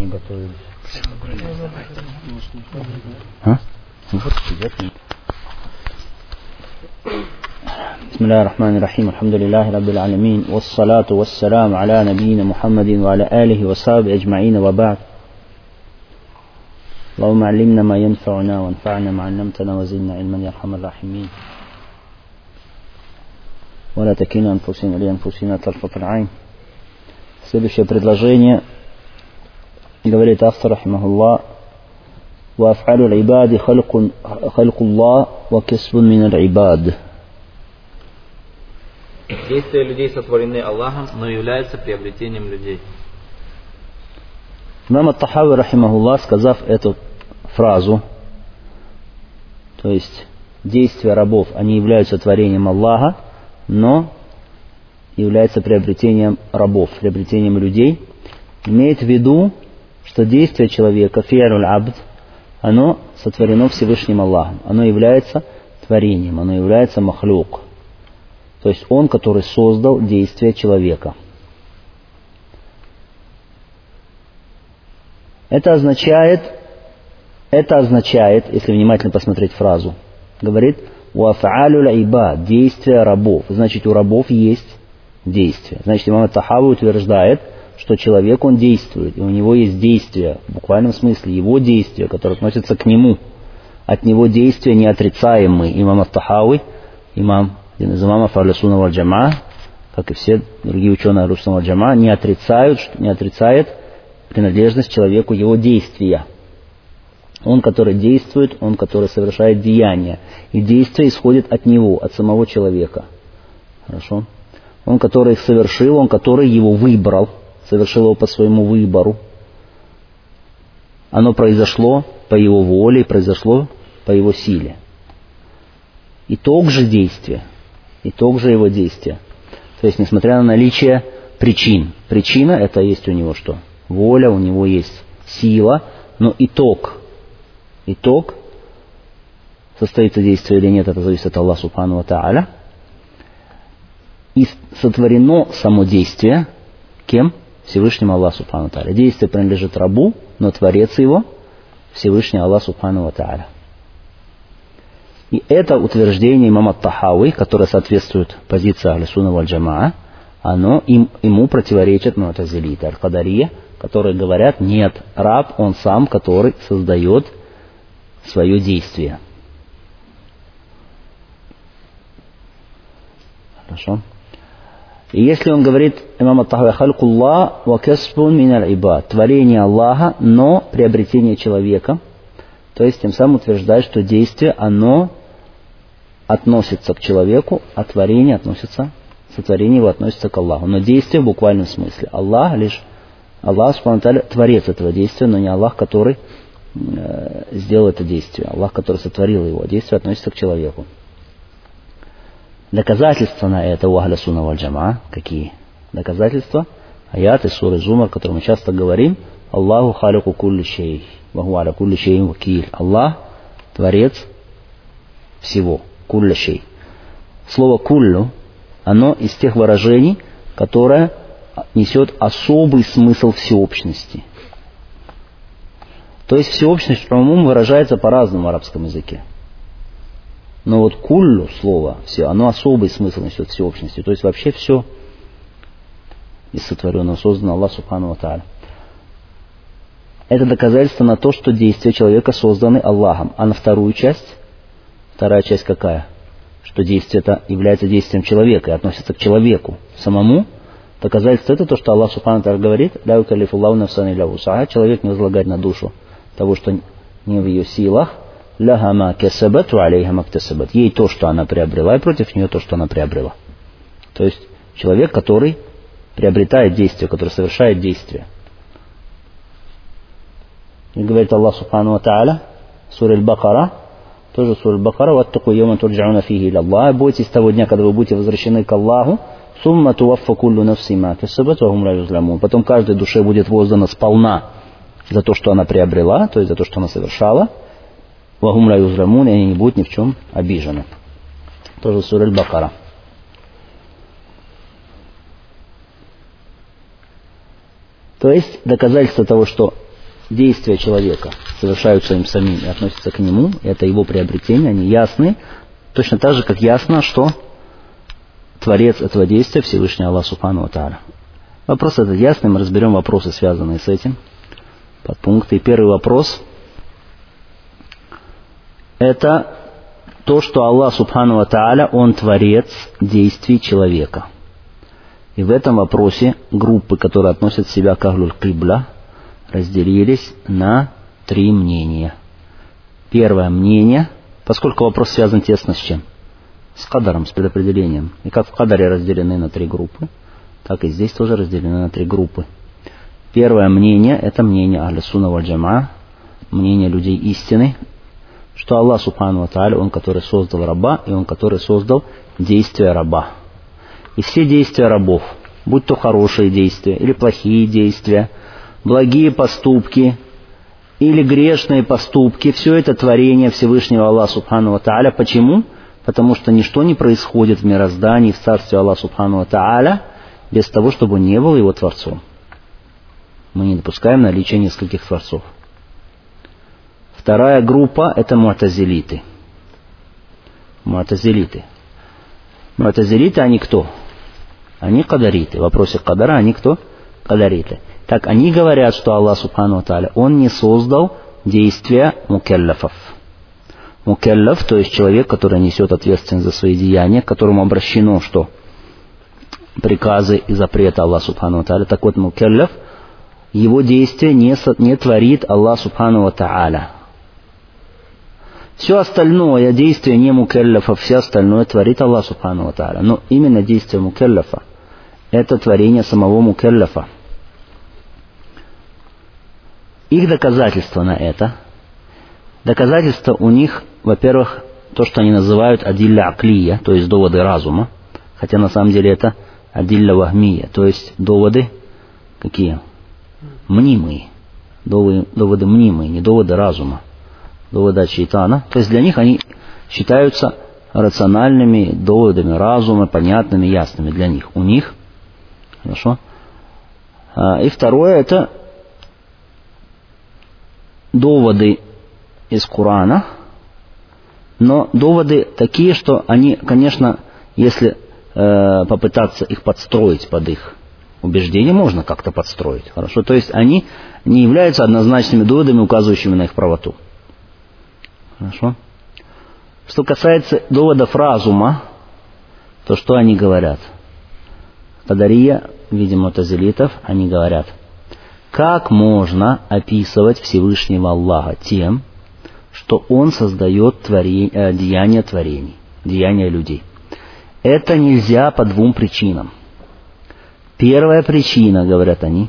не готовились. А? بسم الله الرحمن الرحيم الحمد لله رب العالمين والصلاة والسلام على نبينا محمد وعلى آله وصحبه أجمعين وبعد اللهم علمنا ما ينفعنا وانفعنا ما علمتنا وزدنا علما يا أرحم الراحمين ولا تكلنا أنفسنا لأنفسنا طرفة العين. Следующее предложение говорит автор рахимахуллах: ва аф'алу аль-ибади халькуллах ва касбун мин аль-ибад. Действия людей сотворены Аллахом, но являются приобретением людей. Имам ат-Тахави рахимахуллах, сказав эту фразу, то есть действия рабов, они являются творением Аллаха, но является приобретением рабов, приобретением людей, имеет в виду, что действие человека, фи'люль абд, оно сотворено Всевышним Аллахом, оно является творением, оно является махлюк, то есть он, который создал действие человека. Это означает, если внимательно посмотреть фразу, говорит «ва аф'алю аль-ибад», действия рабов, значит у рабов есть действие. Значит, имам ат-Тахави утверждает, что человек, он действует, и у него есть действие, в буквальном смысле, его действия, которые относятся к нему. От него действия неотрицаемые. Имам ат-Тахави, один из имамов Ахлю-Сунна валь-Джамаа, как и все другие ученые Ахлю-Сунна валь-Джамаа, не отрицает принадлежность человеку его действия. Он, который действует, он, который совершает деяния. И действие исходит от него, от самого человека. Хорошо? Он, который их совершил, он, который его выбрал, совершил его по своему выбору. Оно произошло по его воле, произошло по его силе. Итог же действия, итог же его действия. То есть, несмотря на наличие причин. Причина — это есть у него что? Воля, у него есть сила, но итог, состоится действие или нет, это зависит от Аллаха субхану ва тааля. И сотворено само действие кем? Всевышним Аллаху субхану ва тааля. Действие принадлежит рабу, но творец его Всевышний Аллах субхану ва тааля. И это утверждение имама ат-Тахави, которое соответствует позиции Ахлю-Сунна валь-Джамаа, оно ему противоречит му'тазилиты, аль-Кадария, которые говорят: нет, раб он сам, который создает свое действие. Хорошо. И если он говорит, имам ат-Тахави, халькуллах ва касбун мин аль-ибад, творение Аллаха, но приобретение человека, то есть тем самым утверждает, что действие, оно относится к человеку, а сотворение его относится к Аллаху. Но действие в буквальном смысле. Аллах субхану ва тааля, творец этого действия, но не Аллах, который сделал это действие. Аллах, который сотворил его. Действие относится к человеку. Доказательства на это у Ахлю-Сунна валь-Джамаа. Какие доказательства? Аят из суры Зумар, о котором мы часто говорим: Аллаху халику кулли шей, ва хуа аля кулли шейин вакиль. Аллах творец всего. Кулли шей. Слово куллю, оно из тех выражений, которое несет особый смысл всеобщности. То есть всеобщность умум выражается по-разному в арабском языке. Но вот куллю слово, все, оно особый смысл несет всеобщности. То есть вообще все из сотворенного создано Аллах субхану ва тааля. Это доказательство на то, что действия человека созданы Аллахом. А на вторая часть какая? Что действие это является действием человека и относится к человеку самому. Доказательство это то, что Аллах субхану ва тааля говорит: ля юкаллифуллаху нафсан илля вус'аха. Человек не возлагает на душу того, что не в ее силах. Лаха ма касабат ва алейха ма иктасабат. Ей то, что она приобрела, и против нее то, что она приобрела. То есть человек, который приобретает действие, который совершает действие. И говорит Аллах субхану ва тааля, сура Аль-Бакара, тоже сура Аль-Бакара: ваттаку йаума турджауна фихи иля Аллах. Бойтесь того дня, когда вы будете возвращены к Аллаху. Сумма туаффа куллу нафси ма касабат ва хум ла юзламун. Потом каждой душе будет воздано сполна за то, что она приобрела, то есть за то, что она совершала. Ва хум ла юзламун, и они не будут ни в чем обижены. Тоже сура Аль-Бакара. То есть доказательство того, что действия человека совершаются им самим и относятся к нему, это его приобретение, они ясны, точно так же, как ясно, что творец этого действия Всевышний Аллах Субхану ва Тааля. Вопрос этот ясный, мы разберем вопросы, связанные с этим, подпункты. И первый вопрос – это то, что Аллах Субхану ва Тааля, Он творец действий человека. И в этом вопросе группы, которые относят себя к Ахлюль Кибла, разделились на 3 мнения. Первое мнение, поскольку вопрос связан тесно с чем? С кадаром, с предопределением. И как в кадаре разделены на 3 группы, так и здесь тоже разделены на 3 группы. Первое мнение – это мнение Ахлю Сунна валь Джамаа, мнение людей истины, что Аллах Субхану ва Тааля, Он, который создал раба, и Он, который создал действия раба. И все действия рабов, будь то хорошие действия или плохие действия, благие поступки или грешные поступки, все это творение Всевышнего Аллаха Субхану ва Тааля. Почему? Потому что ничто не происходит в мироздании, в царстве Аллаха Субхану ва Тааля, без того, чтобы он не был его творцом. Мы не допускаем наличия нескольких творцов. Вторая группа – это му'тазилиты. Му'тазилиты, они кто? Они кадариты. В вопросе кадара они кто? Кадариты. Так, они говорят, что Аллах Субхану ва Тааля, Он не создал действия мукеллафов. Мукеллаф, то есть человек, который несет ответственность за свои деяния, к которому обращено что? Приказы и запреты Аллаха Субхану ва Тааля. Так вот, мукеллаф, его действия не творит Аллах Субхану ва Тааля. Все остальное действие не мукеллафа, все остальное творит Аллах Субхану ва Тааля. Но именно действие мукеллафа – это творение самого мукеллафа. Их доказательство на это, доказательство у них, во-первых, то, что они называют адилля аклия, то есть доводы разума, хотя на самом деле это адилля вахмия, то есть доводы какие? Мнимые. Доводы мнимые, не доводы разума. Доводы от шейтана. То есть для них они считаются рациональными доводами разума, понятными, ясными для них. У них. Хорошо. И второе, это доводы из Корана, но доводы такие, что они, конечно, если попытаться их подстроить под их убеждения, можно как-то подстроить. Хорошо. То есть они не являются однозначными доводами, указывающими на их правоту. Хорошо. Что касается доводов разума, то что они говорят? Кадария, видимо, му'тазилитов, они говорят, как можно описывать Всевышнего Аллаха тем, что Он создает деяния творений, деяния людей. Это нельзя по 2 причинам. Первая причина, говорят они,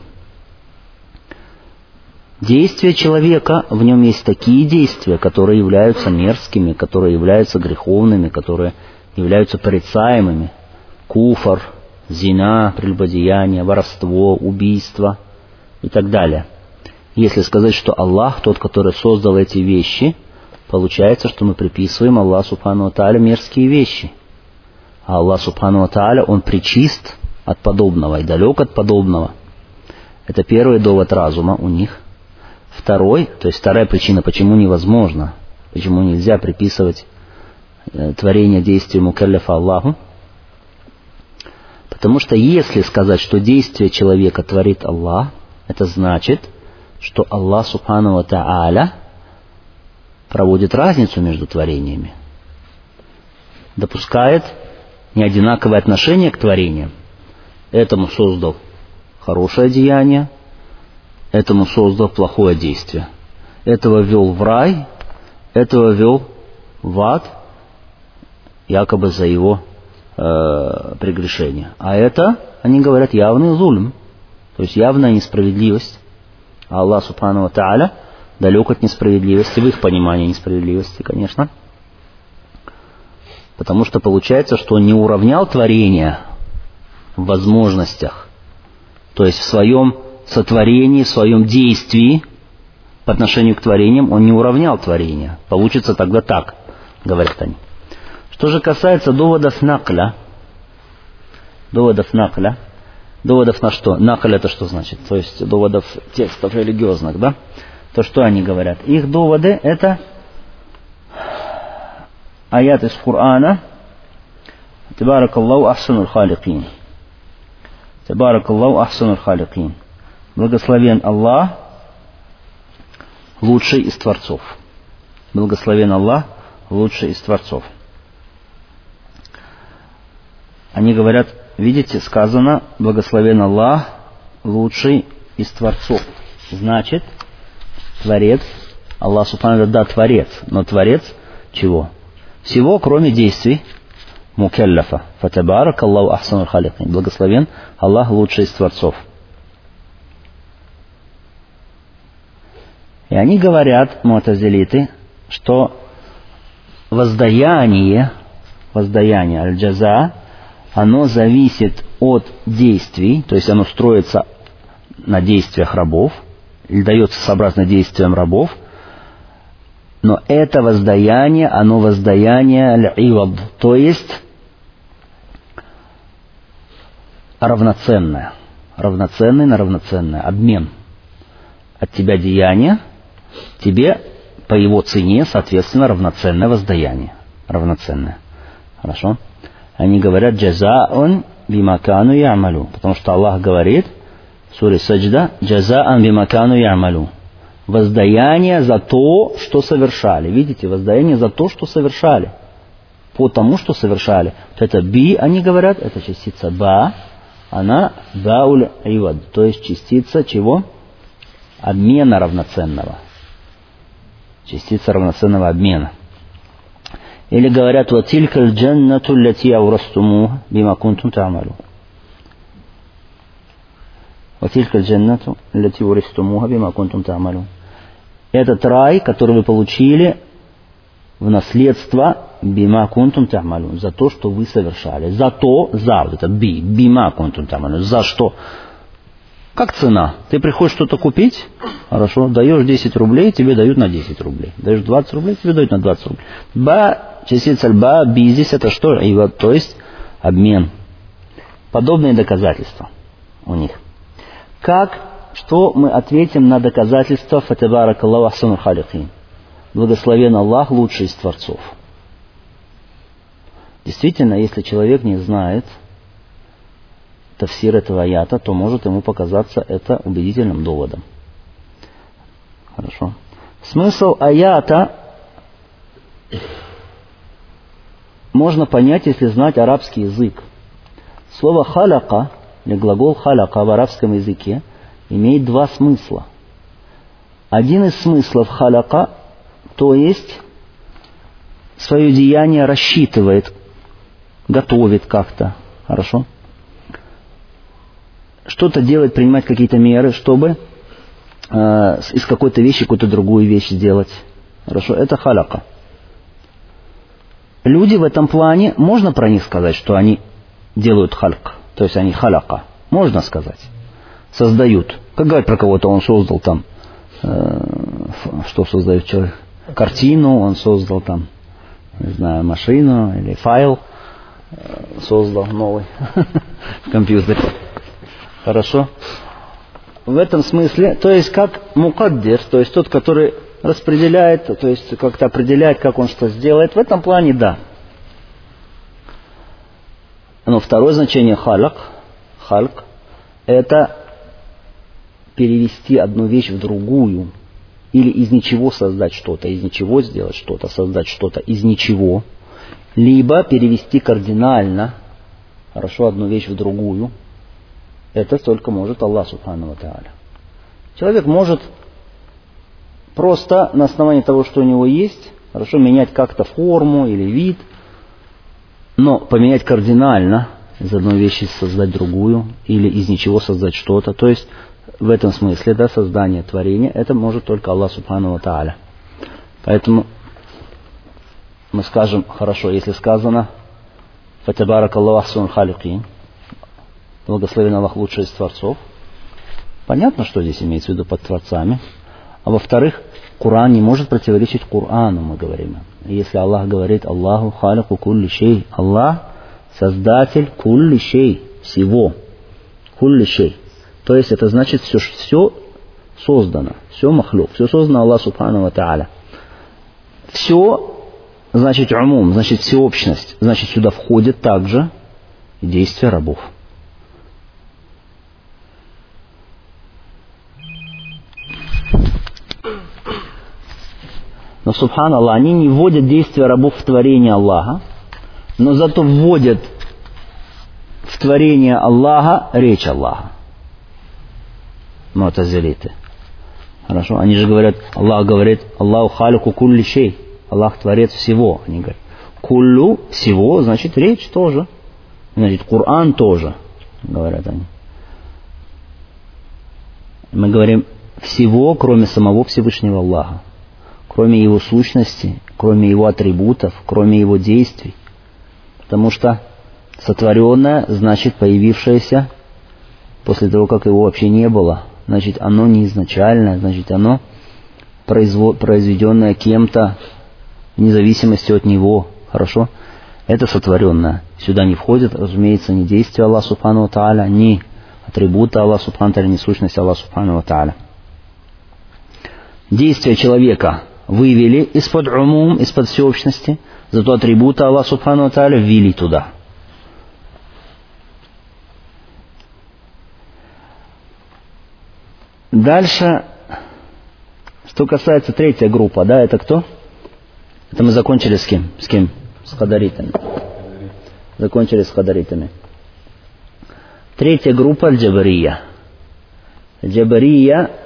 действие человека, в нем есть такие действия, которые являются мерзкими, которые являются греховными, которые являются порицаемыми. Куфр, зина, прелюбодеяние, воровство, убийство и так далее. Если сказать, что Аллах, тот, который создал эти вещи, получается, что мы приписываем Аллаху Субхану ва Тааля мерзкие вещи. А Аллах Субхану ва Тааля, Он пречист от подобного и далек от подобного. Это первый довод разума у них. Второй, то есть вторая причина, почему невозможно, почему нельзя приписывать творение действия мукаллафа Аллаху. Потому что если сказать, что действие человека творит Аллах, это значит, что Аллах Субхану ва Тааля проводит разницу между творениями, допускает неодинаковое отношение к творениям. Этому создал хорошее деяние, этому создал плохое действие. Этого ввел в рай, этого ввел в ад, якобы за его прегрешение. А это, они говорят, явный зульм, то есть явная несправедливость. А Аллах Субхану ва Тааля далек от несправедливости, в их понимании несправедливости, конечно. Потому что получается, что Он не уравнял творение в возможностях, то есть в своем сотворении, в своем действии по отношению к творениям Он не уравнял творение. Получится тогда так, говорят они. Что же касается доводов накля, Доводов на что? Накаль это что значит? То есть доводов текстов религиозных, да? То что они говорят? Их доводы это аят из Корана. Табаракаллаху ахсанул халикин. Табаракаллаху ахсанул халикин. Благословен Аллах, лучший из творцов. Благословен Аллах, лучший из творцов. Они говорят, видите, сказано, благословен Аллах, лучший из творцов. Значит, творец, Аллах субхану ва тааля, да, творец, но творец чего? Всего, кроме действий. Мукаллафа. Фатабарак Аллаху ахсанул халикин. Благословен Аллах, лучший из творцов. И они говорят, му'тазилиты, что воздаяние аль-джаза, оно зависит от действий, то есть оно строится на действиях рабов, или дается сообразно действиям рабов, но это воздаяние, оно воздаяние аль-ивад, то есть равноценное на равноценное, обмен. От тебя деяние, тебе по его цене, соответственно, равноценное воздаяние. Равноценное. Хорошо? Они говорят, джазаун бимакану ямалу. Потому что Аллах говорит в суре Саджда, джазаун бимакану ямалу. Воздаяние за то, что совершали. Видите, воздаяние за то, что совершали. По тому, что совершали. Вот это би, они говорят, это частица ба, она бауль ивад. То есть частица чего? Обмена равноценного. Частица равноценного обмена. Или говорят, вот тилька аль-джаннату лати аурастумуха бима кунтум та'малун. Вот тилька аль-джаннату лати аурастумуха бима кунтум та'малун. Этот рай, который вы получили в наследство бима кунтум та'малун, за то, что вы совершали. За то, за, вот это бима кунтум та'малун, за что? Как цена? Ты приходишь что-то купить, хорошо, даешь 10 рублей, тебе дают на 10 рублей. Даешь 20 рублей, тебе дают на 20 рублей. Ба, частица ба, би, здесь это что? То есть обмен. Подобные доказательства у них. Что мы ответим на доказательства фатабарак Аллаху ахсанул халикин? Благословен Аллах, лучший из творцов. Действительно, если человек не знает тафсир этого аята, то может ему показаться это убедительным доводом. Хорошо. Смысл аята можно понять, если знать арабский язык. Слово халяка, или глагол халяка в арабском языке, имеет два смысла. Один из смыслов халяка, то есть свое деяние рассчитывает, готовит как-то. Хорошо? Что-то делать, принимать какие-то меры, чтобы из какой-то вещи какую-то другую вещь сделать. Хорошо? Это халяка. Люди в этом плане, можно про них сказать, что они делают хальк, то есть они халяка. Можно сказать. Создают. Как говорят про кого-то, он создал там, что создает человек? Картину, он создал там, не знаю, машину или файл создал новый в компьютере. Хорошо? В этом смысле, то есть как мукаддир, то есть тот, который распределяет, то есть как-то определяет, как он что сделает, в этом плане да. Но второе значение хальк, это перевести одну вещь в другую, или из ничего создать что-то, из ничего сделать что-то, создать что-то из ничего, либо перевести кардинально, хорошо, одну вещь в другую. Это только может Аллах субхану ва тааля. Человек может просто на основании того, что у него есть, хорошо, менять как-то форму или вид, но поменять кардинально, из одной вещи создать другую, или из ничего создать что-то. То есть в этом смысле, да, создание творения, это может только Аллах субхану ва тааля. Поэтому мы скажем, хорошо, если сказано «Фатабарак Аллаху ахсанул халикин», благословен Аллах, лучший из творцов. Понятно, что здесь имеется в виду под творцами. А во-вторых, Коран не может противоречить Корану, мы говорим. Если Аллах говорит «Аллаху халику кулли шей», Аллах создатель кулли шей, всего. Кулли шей. То есть это значит все создано, все махлюк, все создано Аллах Субхану ва Тааля. Все значит умум, значит всеобщность, значит сюда входит также и действия рабов. Но, субханаллах, они не вводят действия рабов в творение Аллаха, но зато вводят в творение Аллаха речь Аллаха. Му'тазилиты. Хорошо? Они же говорят, Аллах говорит, Аллаху халику кулли шей. Аллах творец всего. Они говорят, куллю всего, значит речь тоже. Значит, Коран тоже, говорят они. Мы говорим всего, кроме самого Всевышнего Аллаха. Кроме Его сущности, кроме Его атрибутов, кроме Его действий. Потому что сотворенное значит появившееся после того, как его вообще не было. Значит, оно не изначальное, значит, оно произведенное кем-то вне зависимости от него. Хорошо? Это сотворенное. Сюда не входит, разумеется, ни действия Аллаха Субхану ва Тааля, ни атрибуты Аллаха Субхану ва Тааля, ни сущность Аллаха Субхану ва Тааля. Действия человека вывели из-под умум, из-под всеобщности, зато атрибуты Аллаха Субхану ва Тааля ввели туда. Дальше, что касается третья группа, да, это кто? Это мы закончили с кем? С кем? С хадаритами. Закончили с хадаритами. Третья группа аль-джабария. Джабария,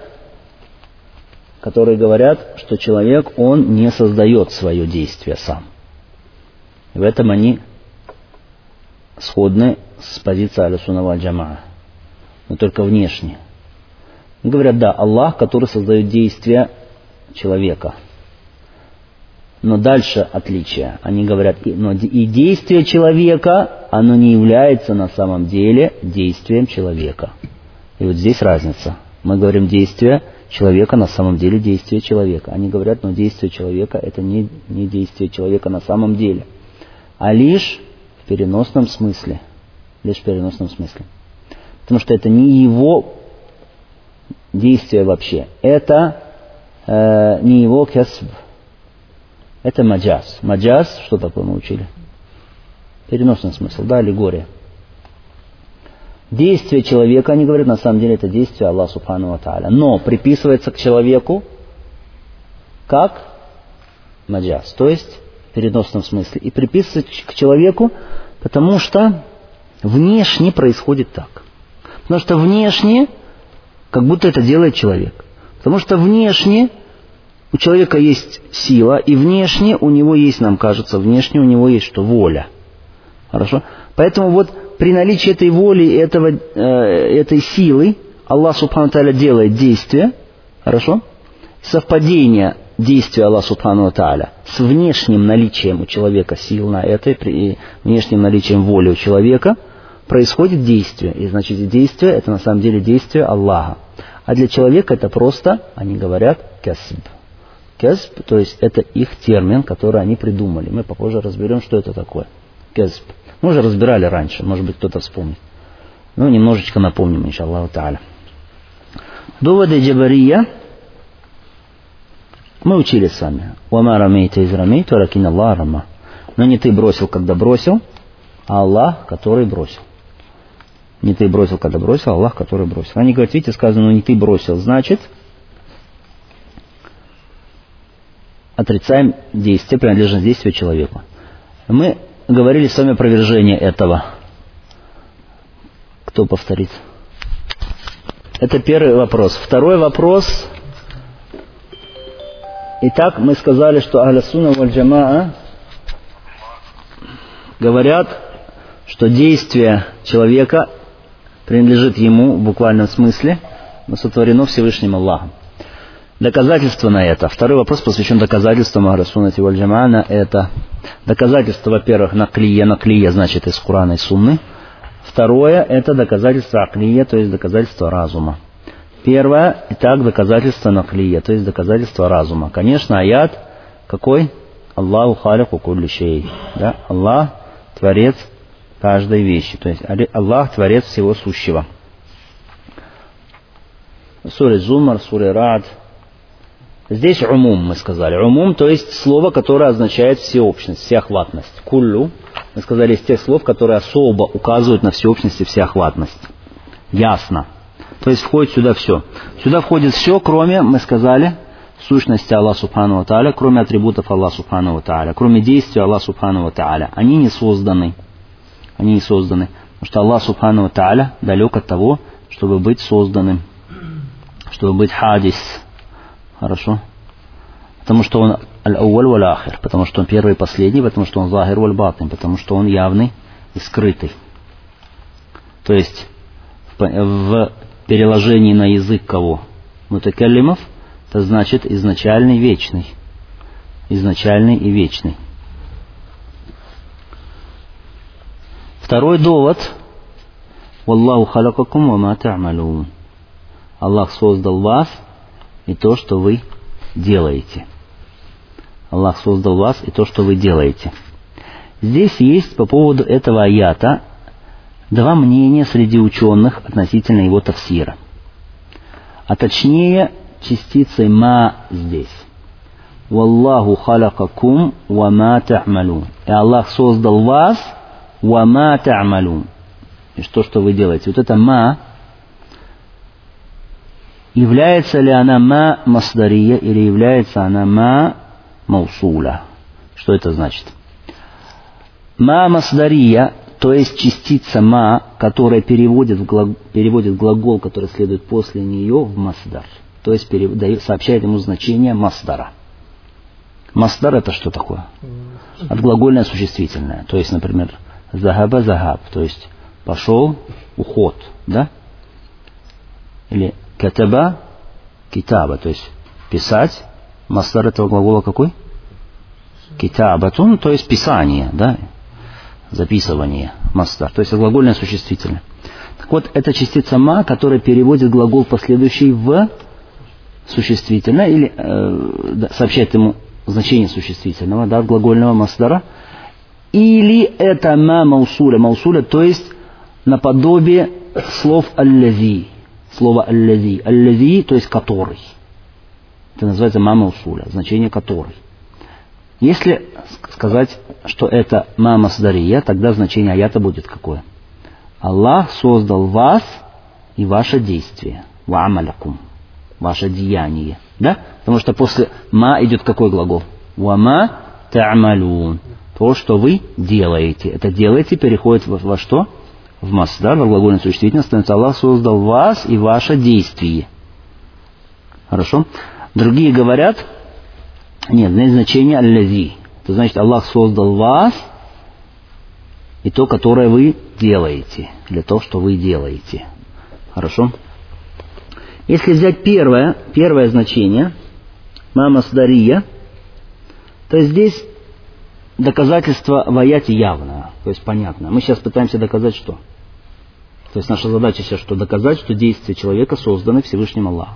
которые говорят, что человек, он не создает свое действие сам. И в этом они сходны с позицией аль-сунна валь джамаа, но только внешне. Говорят, да, Аллах, который создает действия человека. Но дальше отличие. Они говорят, и действие человека, оно не является на самом деле действием человека. И вот здесь разница. Мы говорим действие человека, на самом деле действие человека. Они говорят, но действие человека это не действие человека на самом деле, а лишь в переносном смысле. Лишь в переносном смысле. Потому что это не его действие вообще. Это не его касб. Это маджаз. Маджаз, что такое мы учили? Переносный смысл, да, аллегория. Действие человека, они говорят, на самом деле это действие Аллаха Субхану ва Тааля. Но приписывается к человеку как маджаз, то есть в переносном смысле. И приписывается к человеку, потому что внешне происходит так. Потому что внешне как будто это делает человек. Потому что внешне у человека есть сила, и внешне у него есть, нам кажется, внешне у него есть что? Воля. Хорошо? Поэтому вот при наличии этой воли, этой силы, Аллах Субхану Тааля делает действие, хорошо? Совпадение действия Аллаха Субхану Тааля с внешним наличием у человека сил на это, и внешним наличием воли у человека, происходит действие. И значит, действие это на самом деле действие Аллаха. А для человека это просто, они говорят, касб. Касб, то есть это их термин, который они придумали. Мы попозже разберем, что это такое. Касб. Мы уже разбирали раньше, может быть, кто-то вспомнит. Ну, немножечко напомним, иншаллаху та'аля. Доводы джабария мы учили с вами. «Вама рамейта из рамейта, ракин Аллах рама». Но не ты бросил, когда бросил, а Аллах, который бросил. Не ты бросил, когда бросил, а Аллах, который бросил. Они говорят, видите, сказано, не ты бросил, значит, отрицаем действие, принадлежность действия человеку. Мы говорили с вами опровержение этого. Кто повторит? Это первый вопрос. Второй вопрос. Итак, мы сказали, что ахля-сунна валь-джамаа говорят, что действие человека принадлежит ему в буквальном смысле, но сотворено Всевышним Аллахом. Доказательство на это. Второй вопрос посвящен доказательствам ахля-суннати валь-джамаа на это. Доказательство, во-первых, наклия. Наклия значит из Курана и Сунны. Второе, это доказательство аклия, то есть доказательство разума. Первое, итак, доказательство наклия, то есть доказательство разума. Конечно, аят какой? Аллаху халику кулли шей. Да? Аллах творец каждой вещи. То есть Аллах творец всего сущего. Суре Зумар, суре Рад. Здесь умум мы сказали. Умум, то есть слово, которое означает всеобщность, всеохватность. Куллю, мы сказали, из тех слов, которые особо указывают на всеобщность и всеохватность. Ясно. То есть входит сюда все. Сюда входит все, кроме, мы сказали, сущности Аллаха Субхану ва Тааля, кроме атрибутов Аллаха Субхану ва Тааля, кроме действий Аллаха Субхану ва Тааля. Они не созданы. Они не созданы. Потому что Аллах Субхану ва Тааля далек от того, чтобы быть созданным, чтобы быть хадис. Хорошо? Потому что он аль-ауаль валь-ахир, потому что он первый и последний, потому что он захир валь-батин, потому что он явный и скрытый. То есть в переложении на язык кого? Мутакаллимов, это значит изначальный, вечный. Изначальный и вечный. Второй довод. Валлаху халакакум ва ма та'малун. Аллах создал вас и то, что вы делаете. Аллах создал вас и то, что вы делаете. Здесь есть по поводу этого аята два мнения среди ученых относительно его тафсира. А точнее, частицей ма здесь. Валлаху халакакум ва ма та'малун. И Аллах создал вас ва ма та'малун. И что вы делаете? Вот это ма, является ли она ма масдария или является она ма маусуля? Что это значит? Ма масдария, то есть частица ма, которая переводит глагол, который следует после нее, в масдар. То есть сообщает ему значение масдара. Масдар это что такое? Отглагольное существительное. То есть, например, захаба захаб, то есть пошел, уход, да? Или катаба, китаба, то есть писать. Масдар этого глагола какой? Китабатун, то есть писание, да? Записывание. Масдар, то есть глагольное существительное. Так вот, это частица ма, которая переводит глагол последующий в существительное или сообщает ему значение существительного, да, глагольного масдара. Или это ма маусуля. Маусуля, то есть наподобие слов аллази. Слово аллази. Аллази, то есть который. Это называется ма маусуля, значение который. Если сказать, что это ма масдария, тогда значение аята будет какое? Аллах создал вас и ваше действие. Ва амалякум. Ваше деяние. Да? Потому что после ма идет какой глагол? Ва ма та'малун. То, что вы делаете. Это делаете переходит во что? В масдар, во глагольное существительное, становится Аллах создал вас и ваше действие. Хорошо? Другие говорят, нет, здесь значение аллази. Это значит, Аллах создал вас и то, которое вы делаете. Или то, что вы делаете. Хорошо? Если взять первое значение, ма масдария, то здесь доказательство в аяте явное, то есть понятно. Мы сейчас пытаемся доказать что? То есть наша задача сейчас что? Доказать, что действия человека созданы Всевышним Аллахом.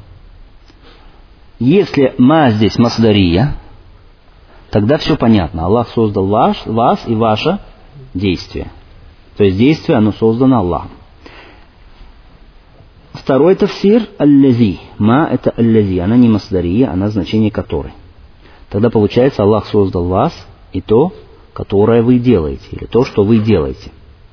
Если ма здесь масдария, тогда все понятно. Аллах создал вас и ваше действие. То есть действие, оно создано Аллахом. Второй тафсир аллази. Ма это аллази. Она не масдария, она значение которой. Тогда получается, Аллах создал вас и то, которое вы делаете, или то, что вы делаете.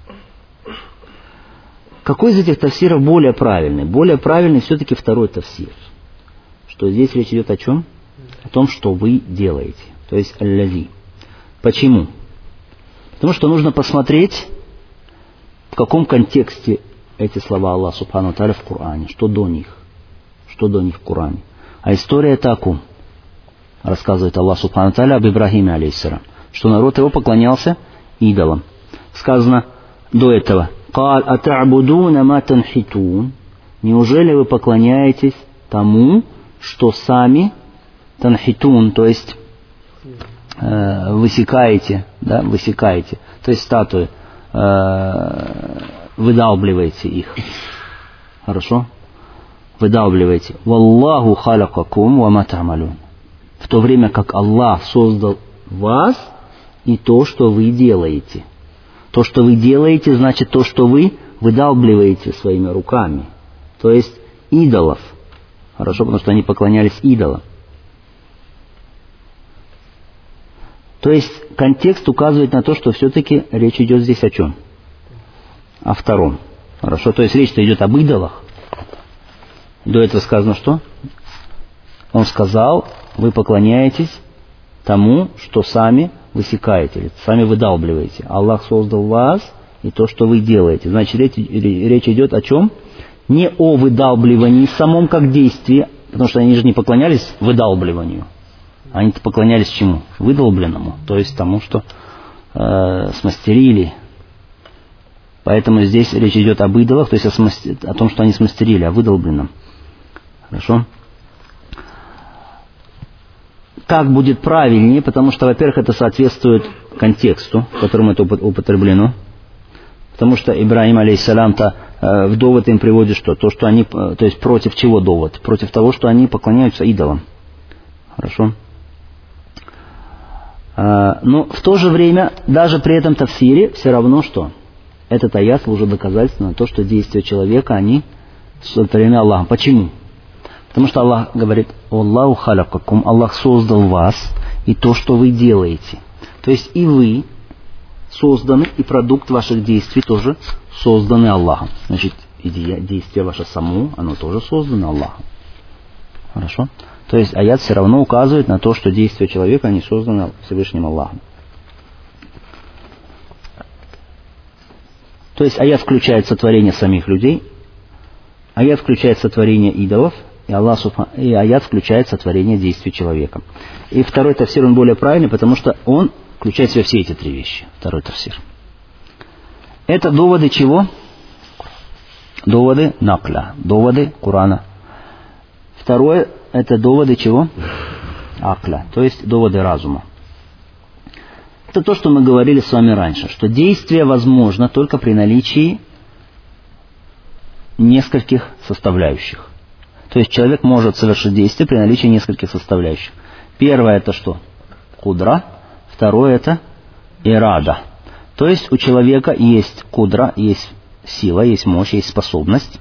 Какой из этих тафсиров более правильный? Более правильный все-таки второй тафсир. Что здесь речь идет о чем? О том, что вы делаете. То есть аллази. Почему? Потому что нужно посмотреть, в каком контексте эти слова Аллаха Субхану ва Тааля в Коране. Что до них в Коране. А история это о ком? Рассказывает Аллах Субхану ва Тааля об Ибрахиме алейхиссалям. Что народ его поклонялся идолам. Сказано до этого. «Кал ата'будуна ма танхитун». Неужели вы поклоняетесь тому, что сами танхитун, то есть высекаете, да, высекаете, то есть статуи, выдалбливаете их. Хорошо? Выдалбливаете. «Валлаху халакакум ва ма та'малун». В то время как Аллах создал вас и то, что вы делаете. То, что вы делаете, значит то, что вы выдалбливаете своими руками. То есть идолов. Хорошо, потому что они поклонялись идолам. То есть контекст указывает на то, что все-таки речь идет здесь о чем? О втором. Хорошо, то есть речь-то идет об идолах. До этого сказано что? Он сказал, вы поклоняетесь тому, что сами высекаете, сами выдалбливаете. Аллах создал вас и то, что вы делаете. Значит, речь идет о чем? Не о выдалбливании самом как действии, потому что они же не поклонялись выдалбливанию. Они поклонялись чему? Выдолбленному, то есть тому, что смастерили. Поэтому здесь речь идет об идолах, то есть о том, что они смастерили, о выдолбленном. Хорошо? Так будет правильнее, потому что, во-первых, это соответствует контексту, в котором это употреблено. Потому что Ибрагим, алейхиссалям-то, в довод им приводит что? То, что они, то есть против чего довод? Против того, что они поклоняются идолам. Хорошо? Но в то же время, даже при этом тафсире, все равно что? Этот аят служит доказательством на то, что действия человека, они сотворены Аллахом. Почему? Потому что Аллах говорит, «Аллаху халякакум», Аллах создал вас и то, что вы делаете. То есть и вы созданы, и продукт ваших действий тоже созданы Аллахом. Значит, и действие ваше само, оно тоже создано Аллахом. Хорошо? То есть аят все равно указывает на то, что действия человека, они созданы Всевышним Аллахом. То есть аят включает сотворение самих людей, аят включает сотворение идолов, и аят включает сотворение действий человека. И второй тафсир, он более правильный, потому что он включает в себя все эти три вещи. Второй тафсир. Это доводы чего? Доводы накля, доводы Корана. Второе, это доводы чего? Акля, то есть доводы разума. Это то, что мы говорили с вами раньше, что действие возможно только при наличии нескольких составляющих. То есть человек может совершить действие при наличии нескольких составляющих. Первое это что? Кудра. Второе это ирада. То есть у человека есть кудра, есть сила, есть мощь, есть способность.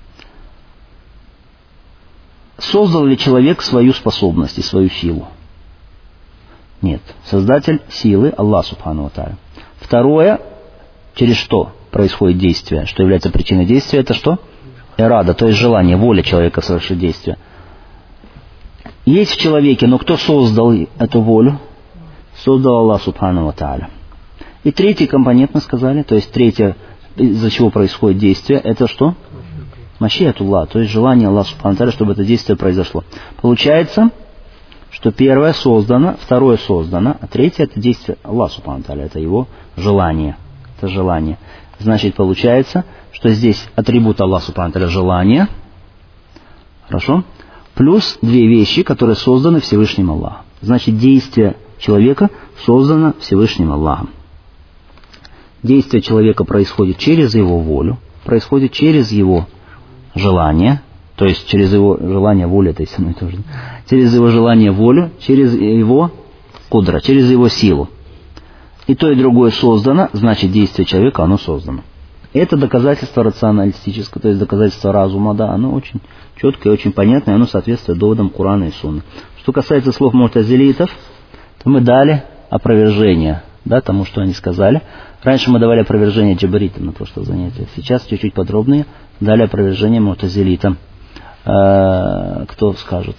Создал ли человек свою способность и свою силу? Нет. Создатель силы Аллах Субхану ва Тааля. Второе, через что происходит действие, что является причиной действия, это что? Ирада, то есть желание, воля человека совершить действие. Есть в человеке, но кто создал эту волю? Создал Аллах Субхану ва Тааля. И третий компонент мы сказали, то есть третье, из-за чего происходит действие, это что? Машиатуллах, то есть желание Аллаха Субхану ва Тааля, чтобы это действие произошло. Получается, что первое создано, второе создано, а третье это действие Аллаха Субхану ва Тааля, это его желание. Это желание. Значит, получается, что здесь атрибут Аллаха Субхану ва Тааля желание, хорошо, плюс две вещи, которые созданы Всевышним Аллахом. Значит, действие человека создано Всевышним Аллахом. Действие человека происходит через его волю, происходит через его желание, то есть через его желание, воля, это есть одно и то же, через его желание, волю, через его кудра, через его силу. И то, и другое создано, значит, действие человека, оно создано. Это доказательство рационалистическое, то есть доказательство разума, да, оно очень четкое, очень понятное, оно соответствует доводам Корана и Сунны. Что касается слов му'тазилитов, то мы дали опровержение, да, тому, что они сказали. Раньше мы давали опровержение джабаритам на прошлых занятиях. Сейчас чуть-чуть подробнее дали опровержение му'тазилитам. Кто скажет?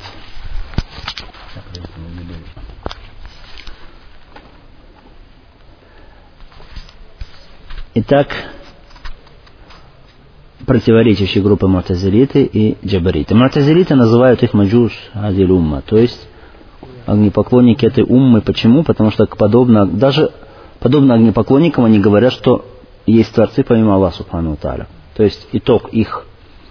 Итак, противоречащие группы му'тазилиты и джабариты. Му'тазилиты называют их маджуш адиль умма, то есть огнепоклонники этой уммы. Почему? Потому что даже подобно огнепоклонникам они говорят, что есть творцы помимо Аллаха Субхану ва Тааля. То есть итог их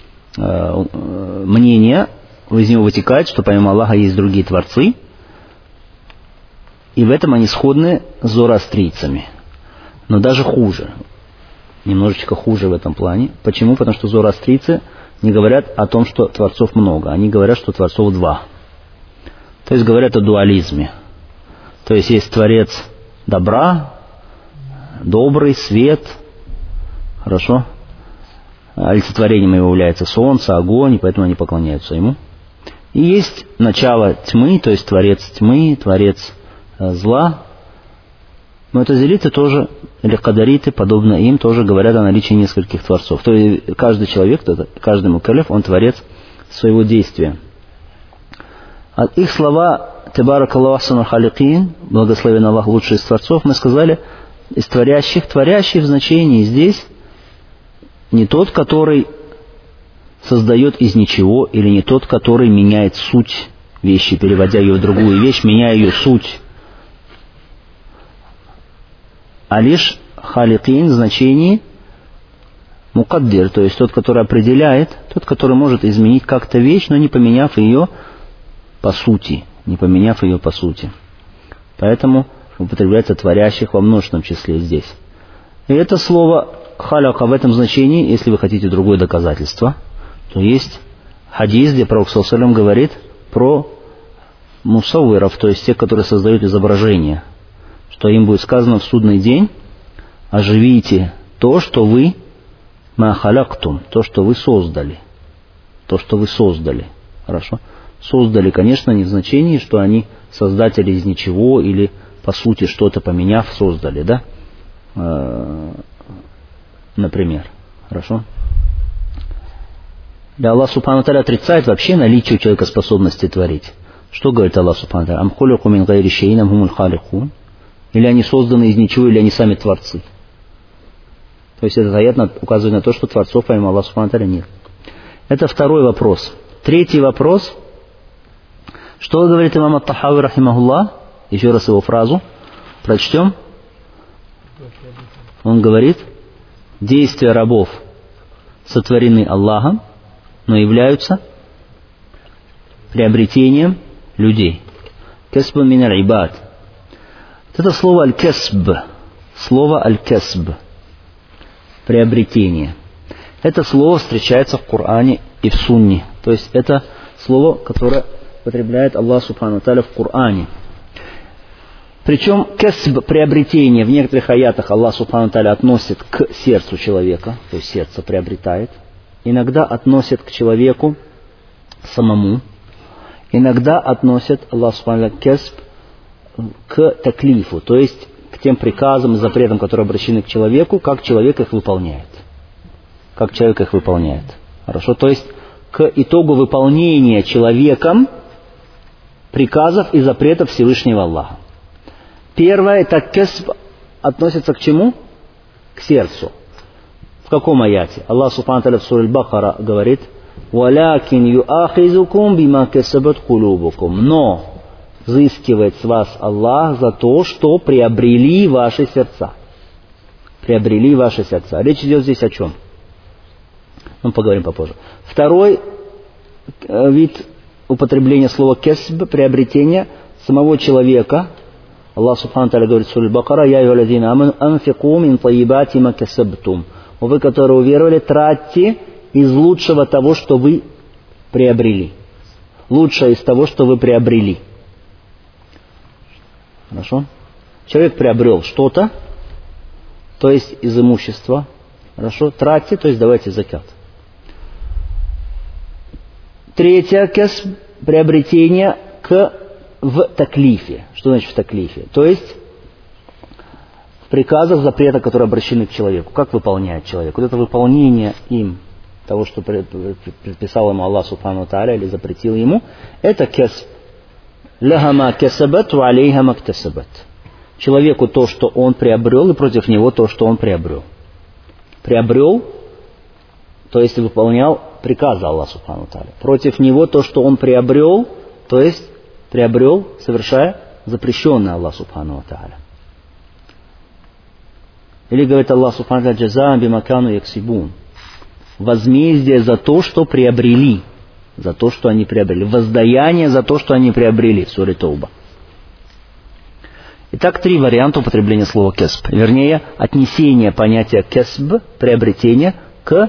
мнения, из него вытекает, что помимо Аллаха есть другие творцы, и в этом они сходны с зороастрийцами. Но даже хуже, немножечко хуже в этом плане. Почему? Потому что зороастрийцы не говорят о том, что творцов много, они говорят, что творцов два. То есть говорят о дуализме. То есть есть творец добра, добрый, свет, хорошо. Олицетворением его является солнце, огонь, и поэтому они поклоняются ему. И есть начало тьмы, то есть творец тьмы, творец зла. Му'тазилиты тоже, или кадариты, подобно им, тоже говорят о наличии нескольких творцов. То есть каждый человек, каждый мукаллиф, он творец своего действия. От их слова «Тебарак Аллаху ахсанул халикин», благословен Аллах, лучший из творцов, мы сказали, из творящих. Творящий в значении здесь не тот, который создает из ничего, или не тот, который меняет суть вещи, переводя ее в другую вещь, меняя ее суть, а лишь халикин в значении мукаддир, то есть тот, который определяет, тот, который может изменить как-то вещь, но не поменяв ее по сути, Поэтому употребляется творящих во множественном числе здесь. И это слово халяка в этом значении, если вы хотите другое доказательство, то есть хадис, где Пророк саллаллаху алейхи ва саллям говорит про мусаввиров, то есть тех, которые создают изображения, что им будет сказано в судный день: оживите то, что вы ма халяктум, то, что вы создали. Хорошо? Создали, конечно, не в значении, что они создатели из ничего или, по сути, что-то поменяв, создали, да? Например. Хорошо? И Аллах Субхану Тааля отрицает вообще наличие у человека способности творить. Что говорит Аллах Субхану Тааля? Ам хулику мин гайри шейин ам хумуль халикун. Или они созданы из ничего, или они сами творцы. То есть этот аят указывает на то, что творцов, помимо Аллаха Субхану Тааля, нет. Это второй вопрос. Третий вопрос. Что говорит имам ат-Тахави рахимахуллах? Еще раз его фразу прочтем. Он говорит: действия рабов сотворены Аллахом, но являются приобретением людей. Касбун мин аль-ибад. Это слово аль-касб. Приобретение. Это слово встречается в Коране и в Сунне. То есть это слово, которое употребляет Аллах Субхану Тааля в Коране. Причем касб, приобретение, в некоторых аятах Аллах Субхану Тааля относит к сердцу человека, то есть сердце приобретает. Иногда относит к человеку самому. Иногда относит Аллах Субхану Тааля касб к таклифу, то есть к тем приказам и запретам, которые обращены к человеку, как человек их выполняет. Хорошо? То есть к итогу выполнения человеком приказов и запретов Всевышнего Аллаха. Первое, это касб, относится к чему? К сердцу. В каком аяте? Аллах Субхану Тааля в суре Аль-Бакара говорит: «Валякин юахизукум бима касабат кулубукум». Но взыскивает с вас Аллах за то, что приобрели ваши сердца. Речь идет здесь о чем? Мы поговорим попозже. Второй вид употребления слова касб, приобретение самого человека. Аллах Субхану Тааля говорит в суре Аль-Бакара: «Я юалладзина аману анфику мин таyyибати ма касабтум». Вы, которые уверовали, тратьте из лучшего того, что вы приобрели. Лучшее из того, что вы приобрели. Хорошо? Человек приобрел что-то, то есть из имущества. Хорошо? Тратьте, то есть давайте закят. Третье, касб, приобретение в таклифе. Что значит в таклифе? То есть в приказах, запретах, которые обращены к человеку. Как выполняет человек? Вот это выполнение им того, что предписал ему Аллах Субхану Тааля или запретил ему, это касб. Лахама касабат ва алейха мактасабат. Человеку то, что он приобрел, и против него то, что он приобрел. Приобрел, то есть выполнял приказы Аллаха Субхану Тааля. Против него то, что он приобрел, то есть приобрел, совершая запрещенное Аллаху Субхану Тааля. Или говорит Аллах Субхану Тааля: «Джазаан бимакану яксибун». Возмездие за то, что приобрели. За то, что они приобрели. Воздаяние за то, что они приобрели. В суре Тауба. Итак, три варианта употребления слова касб. Вернее, отнесение понятия касб, приобретение, к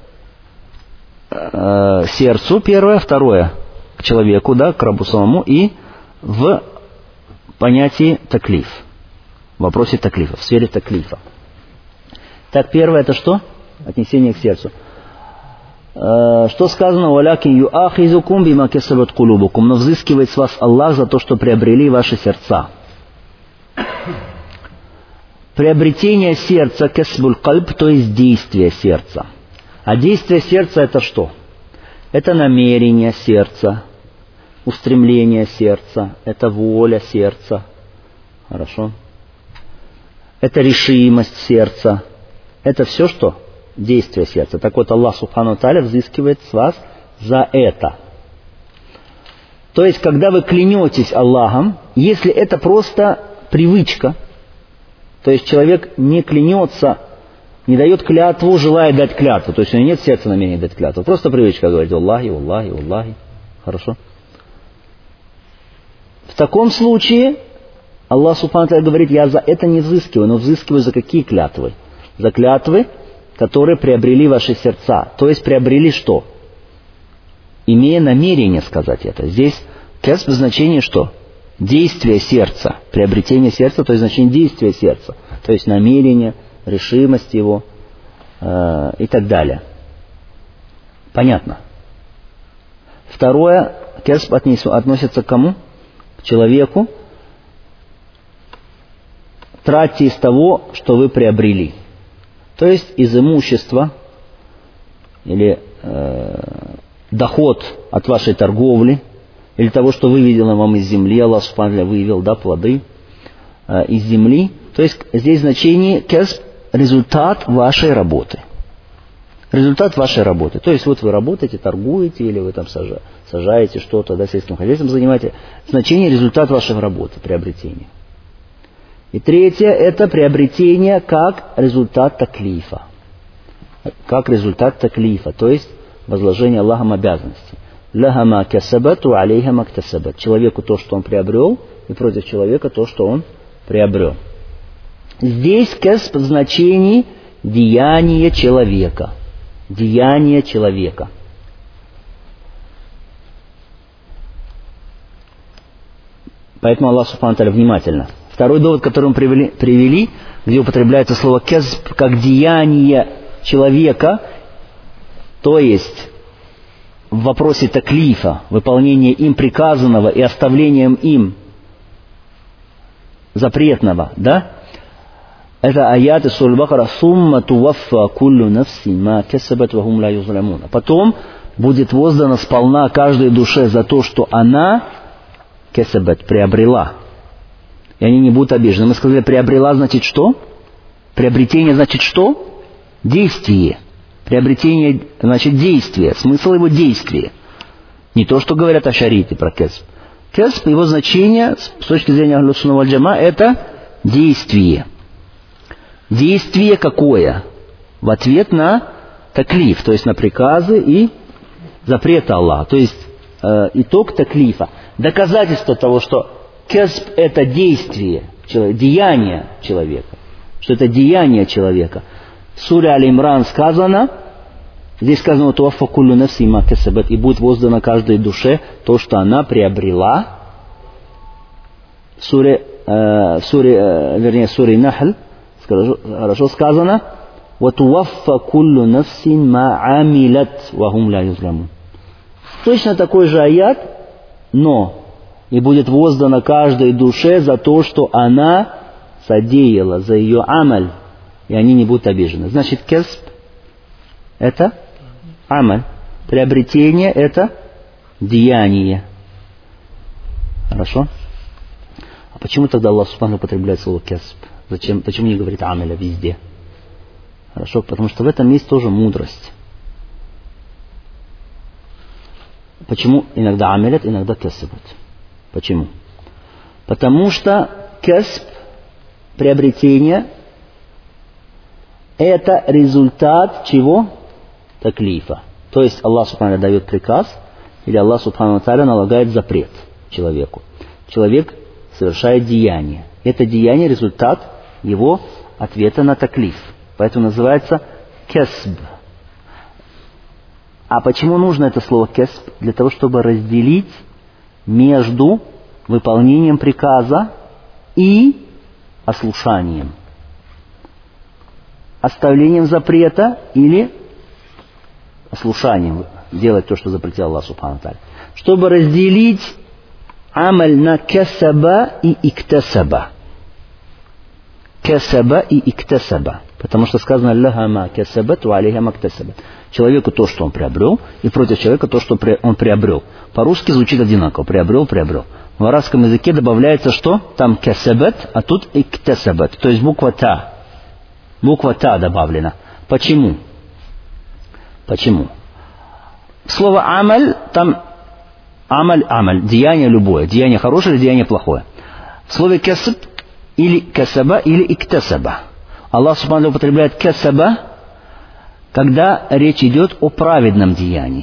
сердцу, первое. Второе, к человеку, да, к рабу самому. И в понятии таклиф. В вопросе таклифа, в сфере таклифа. Так, первое это что? Отнесение к сердцу. Что сказано? «Валякин юахизукум бима кесабат кулубукум». Но взыскивает с вас Аллах за то, что приобрели ваши сердца. Приобретение сердца, кесбуль кальб, то есть действие сердца. А действие сердца это что? Это намерение сердца, устремление сердца, это воля сердца. Хорошо? Это решимость сердца. Это все что? Действие сердца. Так вот, Аллах Субхану Тааля взыскивает с вас за это. То есть, когда вы клянетесь Аллахом, если это просто привычка, то есть человек не клянется, не дает клятву, желая дать клятву. То есть у него нет в сердце намерения дать клятву. Просто привычка говорить «Аллахи, Аллахи, Аллахи». Хорошо? В таком случае Аллах Субхану Тааля говорит: я за это не взыскиваю, но взыскиваю за какие клятвы? За клятвы, которые приобрели ваши сердца. То есть приобрели что? Имея намерение сказать это. Здесь кесб в значении что? Действие сердца. Приобретение сердца, то есть значение действия сердца. То есть намерение, решимость его и так далее. Понятно? Второе, кесб относится к кому? К человеку. Тратьте из того, что вы приобрели. То есть из имущества или доход от вашей торговли, или того, что выведено вам из земли, Аллах Субхану ва Тааля вывел, да, плоды из земли. То есть здесь значение кесб – результат вашей работы. Результат вашей работы. То есть вот вы работаете, торгуете, или вы там сажаете что-то, да, сельским хозяйством занимаетесь. Значение – результат вашей работы, приобретения. И третье – это приобретение как результат таклифа. Как результат таклифа, то есть возложение Аллахом обязанностей. «Ляха ма касабат, ва алейха ма ктасабат». Человеку то, что он приобрел, и против человека то, что он приобрел. Здесь касб в значении деяния человека. Деяние человека. Поэтому Аллах Субхану ва Тааля внимательно. Второй довод, который мы привели, где употребляется слово кесб как деяние человека, то есть в вопросе таклифа, выполнения им приказанного и оставлением им запретного, да? Это аят из Сура Аль-Бакара «Сумма туаффа куллю нафси ма касабат ва хум ла юзламун». Потом будет воздана сполна каждой душе за то, что она касабат приобрела. И они не будут обижены. Мы сказали, приобрела значит что? Приобретение значит что? Действие. Приобретение значит действие. Смысл его действия. Не то, что говорят ашариты про кесб. Кесб, его значение, с точки зрения Ахлю Сунна валь Джамаа, это действие. Действие какое? В ответ на таклиф, то есть на приказы и запреты Аллаха. То есть итог таклифа. Доказательство того, что кесб – это действие, деяние человека. Что это деяние человека. В суре Аль-Имран сказано, здесь сказано «Туаффа куллю нафси ма касабат», и будет воздано каждой душе то, что она приобрела. В суре Нахль хорошо сказано «Ватуаффа куллю нафсин ма амилат ва хум ла юзламун». Точно такой же аят, но и будет воздано каждой душе за то, что она содеяла, за ее амаль, и они не будут обижены. Значит, кесб – это амаль. Приобретение – это деяние. Хорошо? А почему тогда Аллах Субхану употребляет слово кесб? Почему не говорит амаля везде? Хорошо? Потому что в этом есть тоже мудрость. Почему иногда амалят, иногда кесбут? Почему? Потому что кесб, приобретение, это результат чего? Таклифа. То есть Аллах Субхану дает приказ, или Аллах Субхану Тааля налагает запрет человеку. Человек совершает деяние. Это деяние результат его ответа на таклиф. Поэтому называется кесб. А почему нужно это слово кесб? Для того, чтобы разделить между выполнением приказа и ослушанием. Оставлением запрета или послушанием делать то, что запретил Аллах Субхану ва Тааля. Чтобы разделить амаль на касаба и иктасаба. Касаба и иктасаба. Потому что сказано «Лаха ма касабат ва алейха ма ктасабат». Человеку то, что он приобрел, и против человека то, что он приобрел. По-русски звучит одинаково. Приобрел. В арабском языке добавляется что? Там касабат, а тут иктасабат. То есть буква та. Буква та добавлена. Почему? Слово амаль, там амаль, деяние любое. Деяние хорошее или деяние плохое. В слове касаб или касаба или иктасаба. Аллах Субхану употребляет касаба, когда речь идет о праведном деянии.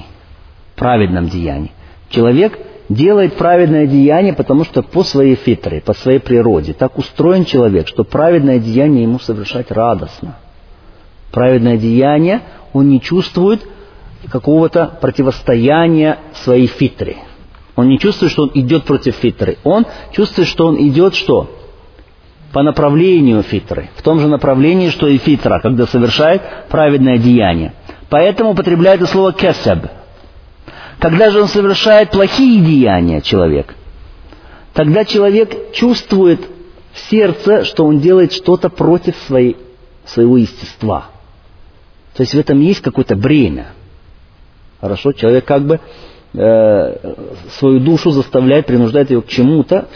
Человек делает праведное деяние, потому что по своей фитре, по своей природе. Так устроен человек, что праведное деяние ему совершать радостно. Праведное деяние, он не чувствует какого-то противостояния своей фитре. Он не чувствует, что он идет против фитры. Он чувствует, что он идет что? По направлению фитры. В том же направлении, что и фитра, когда совершает праведное деяние. Поэтому употребляется слово касаб. Когда же он совершает плохие деяния, человек, тогда человек чувствует в сердце, что он делает что-то против своего естества. То есть в этом есть какое-то бремя. Хорошо? Человек как бы свою душу заставляет, принуждает ее к чему-то,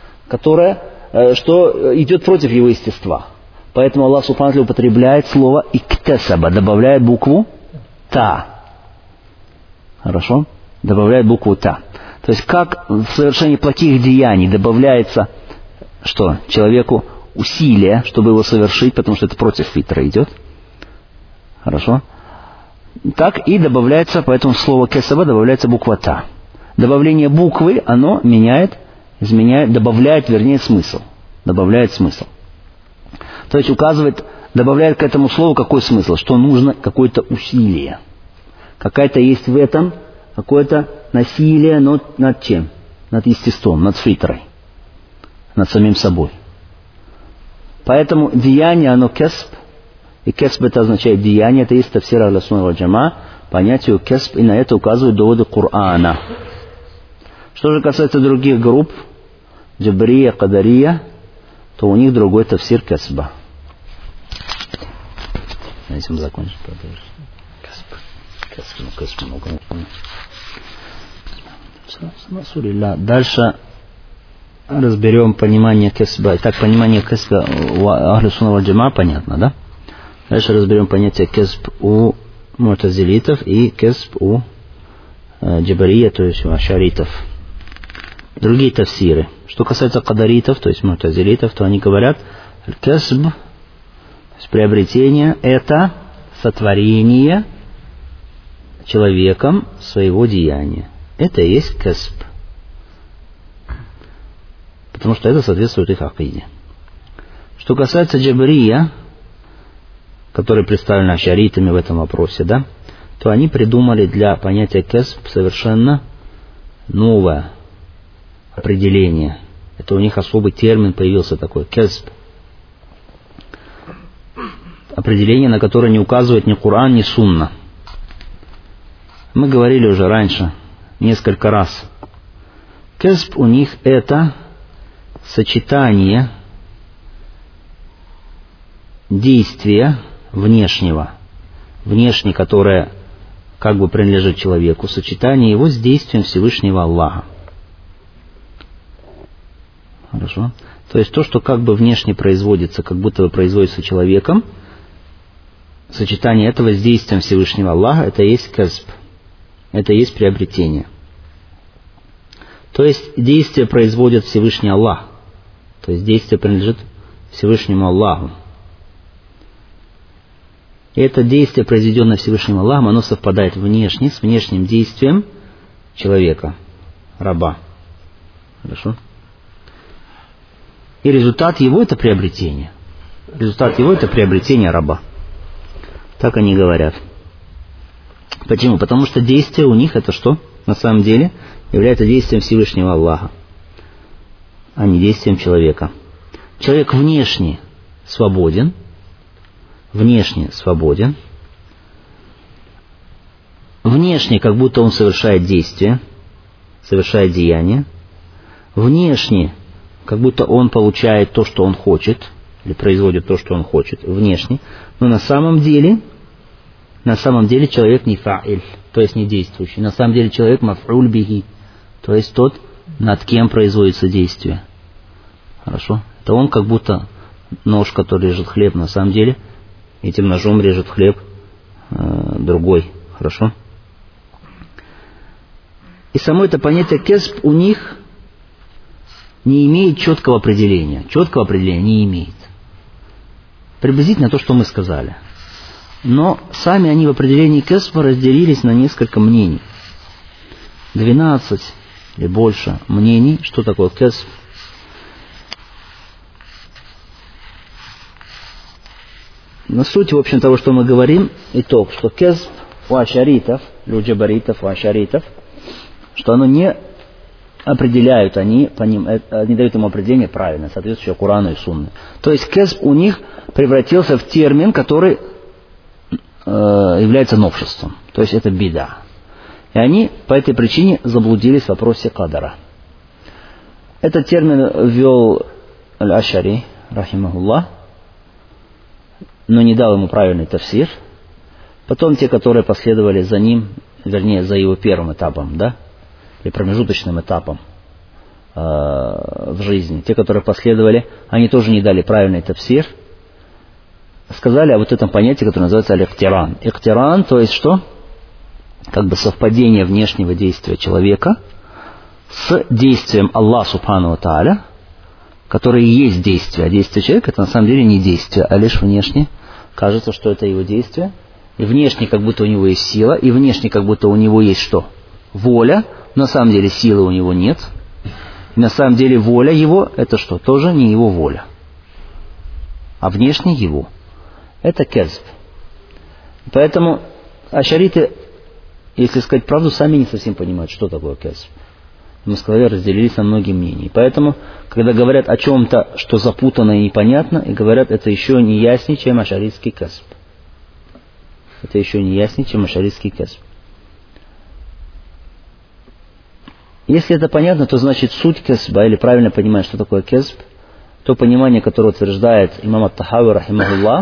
что идет против его естества. Поэтому Аллах Субхану ва Тааля употребляет слово иктасаба, добавляет букву та. Хорошо? Добавляет букву та. То есть как в совершении плохих деяний добавляется что? Человеку усилие, чтобы его совершить, потому что это против фитра идет. Хорошо? Так и добавляется, поэтому слово касаба добавляется буква та. Добавление буквы, оно добавляет смысл. Добавляет смысл. То есть добавляет к этому слову какой смысл? Что нужно какое-то усилие. Какая-то есть в этом какое-то насилие над чем? Над естеством, над фитрой. Над самим собой. Поэтому деяние, оно касб. И касб это означает деяние. Это есть тафсир ахлю сунна валь джамаа. Понятие касб. И на это указывают доводы Корана. Что же касается других групп, джабрия, кадария, то у них другой тафсир касба. На этом закончим. Дальше разберем понимание касба. Итак, понимание касба у ахлю сунна валь джамаа понятно, да? Дальше разберем понятие касб у му'тазилитов и касб у джабрия, то есть у ашаритов. Другие тафсиры. Что касается кадаритов, то есть му'тазилитов, то они говорят, касб, то есть приобретение, это сотворение человеком своего деяния. Это и есть касб. Потому что это соответствует их акиде. Что касается джабрия, которые представлены ашаритами в этом вопросе, да, то они придумали для понятия касб совершенно новое определение. Это у них особый термин появился такой, касб. Определение, на которое не указывает ни Коран, ни Сунна. Мы говорили уже раньше, несколько раз. Касб у них это сочетание действия внешнего, которое как бы принадлежит человеку, сочетание его с действием Всевышнего Аллаха. Хорошо? То есть то, что как бы внешне производится, как будто бы производится человеком, сочетание этого с действием Всевышнего Аллаха, это и есть касб. Это и есть приобретение. То есть действие производит Всевышний Аллах. То есть действие принадлежит Всевышнему Аллаху. И это действие, произведенное Всевышним Аллахом, оно совпадает внешне с внешним действием человека, раба. Хорошо? И результат его это приобретение. Результат его это приобретение раба. Так они говорят. Почему? Потому что действие у них это что? На самом деле является действием Всевышнего Аллаха, а не действием человека. Человек внешне свободен, внешне, как будто он совершает действие, совершает деяние. Внешне, как будто он получает то, что он хочет, или производит то, что он хочет, внешне. Но на самом деле человек не фа'иль, то есть не действующий. На самом деле человек маф'уль бихи, то есть тот, над кем производится действие. Хорошо? Это он как будто нож, который режет хлеб, на самом деле этим ножом режет хлеб другой. Хорошо? И само это понятие кесб у них не имеет четкого определения. Четкого определения не имеет. Приблизительно то, что мы сказали. Но сами они в определении кесба разделились на несколько мнений. 12 или больше мнений, что такое кесб. Но суть, в общем, того, что мы говорим, итог, что кесб у ашаритов, у джабаритов, у ашаритов, что оно не определяют, они дают ему определение правильное, соответствующее Корану и Сунне. То есть кесб у них превратился в термин, который является новшеством. То есть это бида. И они по этой причине заблудились в вопросе кадара. Этот термин ввел Аль-Ашари, рахимахуллах, но не дал ему правильный тафсир. Потом те, которые последовали за ним, вернее, за его первым этапом, да, или промежуточным этапом в жизни, те, которые последовали, они тоже не дали правильный тафсир. Сказали о вот этом понятии, которое называется аль-ихтиран. Ихтиран, то есть что? Как бы совпадение внешнего действия человека с действием Аллаха Субхану ва Тааля, которое и есть действие. А действие человека — это на самом деле не действие, а лишь внешне. Кажется, что это его действие. И внешне, как будто у него есть сила, и внешне, как будто у него есть что? Воля. На самом деле силы у него нет. И на самом деле воля его — это что? Тоже не его воля, а внешне его. Это кезб. Поэтому ашариты, если сказать правду, сами не совсем понимают, что такое кезб. Мы сказали, разделились на многие мнения. Поэтому, когда говорят о чем-то, что запутано и непонятно, и говорят, это еще не яснее, чем ашаритский кезб. Это еще не яснее, чем ашаритский кезб. Если это понятно, то значит суть кезба, или правильно понимать, что такое кезб, то понимание, которое утверждает имам ат-Тахави, рахимахуллах,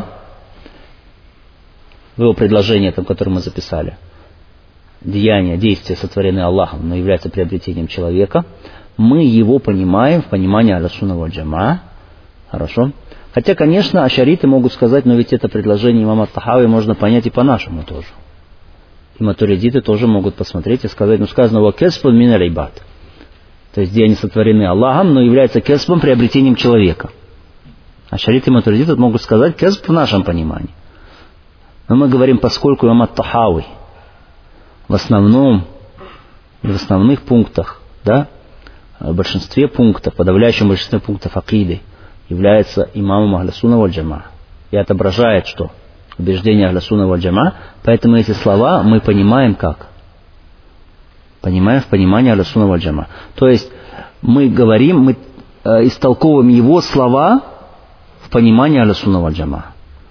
в его предложении, которое мы записали, деяния, действия, сотворенные Аллахом, но являются приобретением человека, мы его понимаем в понимании аль-сунна валь джамаа. Хорошо? Хотя, конечно, ашариты могут сказать, но ведь это предложение имама ат-Тахави можно понять и по-нашему тоже. И матуридиты тоже могут посмотреть и сказать, ну сказано, ва кесбун мин аль-ибад. То есть деяния сотворены Аллахом, но являются кесбом, приобретением человека. Ашариты и матуридиты могут сказать кесб в нашем понимании. Но мы говорим, поскольку имам ат-Тахави в основном, в основных пунктах, да, в большинстве пунктов, подавляющем большинстве пунктов акиды, является имамом ахля-сунна валь джамаа. И отображает, что убеждение ахля-сунна валь джамаа, поэтому эти слова мы понимаем как? Понимаем в понимании ахля-сунна валь джамаа. То есть мы говорим, мы истолковываем его слова в понимании ахля-сунна валь джамаа.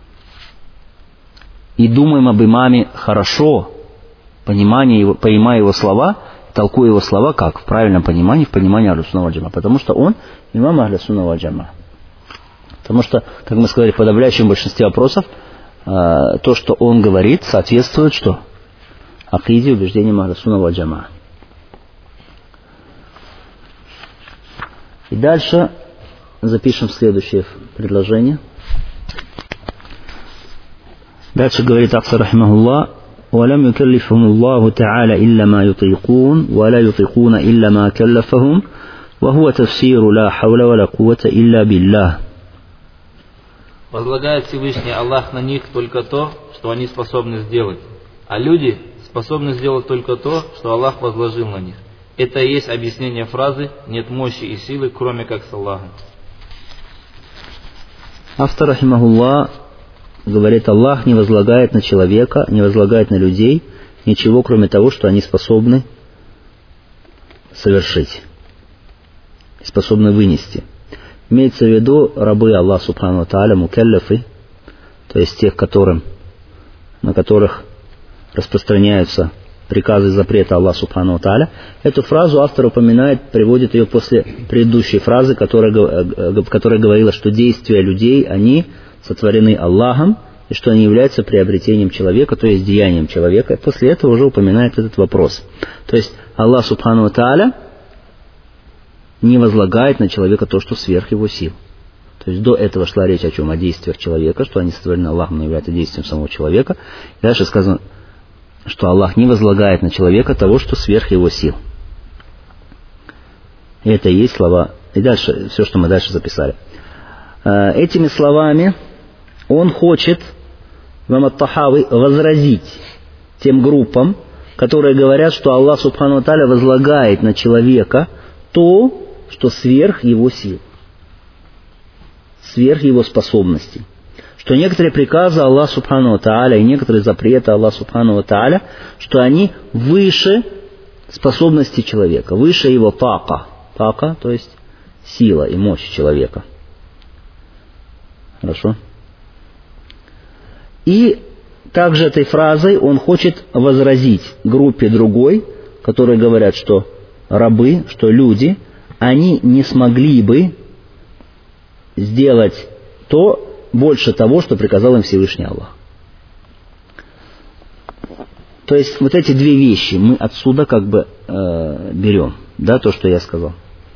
И думаем об имаме хорошо, понимая его слова, толкуя его слова как? В правильном понимании, в понимании ахля-сунна валь джамаа. Потому что он имам ахля-сунна валь джамаа. Потому что, как мы сказали, в подавляющем большинстве вопросов, то, что он говорит, соответствует что? Акиде, убеждениям ахля-сунна валь джамаа. И дальше запишем следующее предложение. Дальше говорит автор рахимахуллах: وَلَمْ يُكَلِّفْهُمُ اللَّهُ تَعَالَى إِلَّا مَا يُطِيقُونَ وَلَا يُطِيقُونَ إِلَّا مَا كَلَّفَهُمْ وَهُوَ تَفْسِيرُ لَا حَوْلَ وَلَا قُوَّةَ إِلَّا بِاللَّهِ. Возлагает Всевышний Аллах на них только то, что они способны сделать, а люди способны сделать только то, что Аллах возложил на них. Это и есть объяснение фразы «нет мощи и силы, кроме как с Аллахом». Автор рахимахуллах говорит, Аллах не возлагает на человека, не возлагает на людей ничего, кроме того, что они способны совершить, способны вынести. Имеется в виду рабы Аллаха Субхану ва Тааля, мукаллафы, то есть тех, на которых распространяются приказа и запрета Аллаха Субхану ва Тааля. Эту фразу автор упоминает, приводит ее после предыдущей фразы, которая говорила, что действия людей, они сотворены Аллахом, и что они являются приобретением человека, то есть деянием человека. И после этого уже упоминает этот вопрос. То есть Аллах Субхану ва Тааля не возлагает на человека то, что сверх его сил. То есть до этого шла речь о чем? О действиях человека, что они сотворены Аллахом, но являются действием самого человека. И дальше сказано, что Аллах не возлагает на человека того, что сверх его сил. И это и есть слова. И дальше, все, что мы дальше записали. Этими словами он хочет, имам ат-Тахави, возразить тем группам, которые говорят, что Аллах Субхану ва Тааля возлагает на человека то, что сверх его сил, сверх его способностей. Что некоторые приказы Аллаха Субхану ва Тааля и некоторые запреты Аллаха Субхану ва Тааля, что они выше способностей человека, выше его така. Така, то есть сила и мощь человека. Хорошо? И также этой фразой он хочет возразить группе другой, которые говорят, что рабы, что люди, они не смогли бы сделать то, больше того, что приказал им Всевышний Аллах. То есть вот эти две вещи мы отсюда как бы берем, да, то, что я сказал.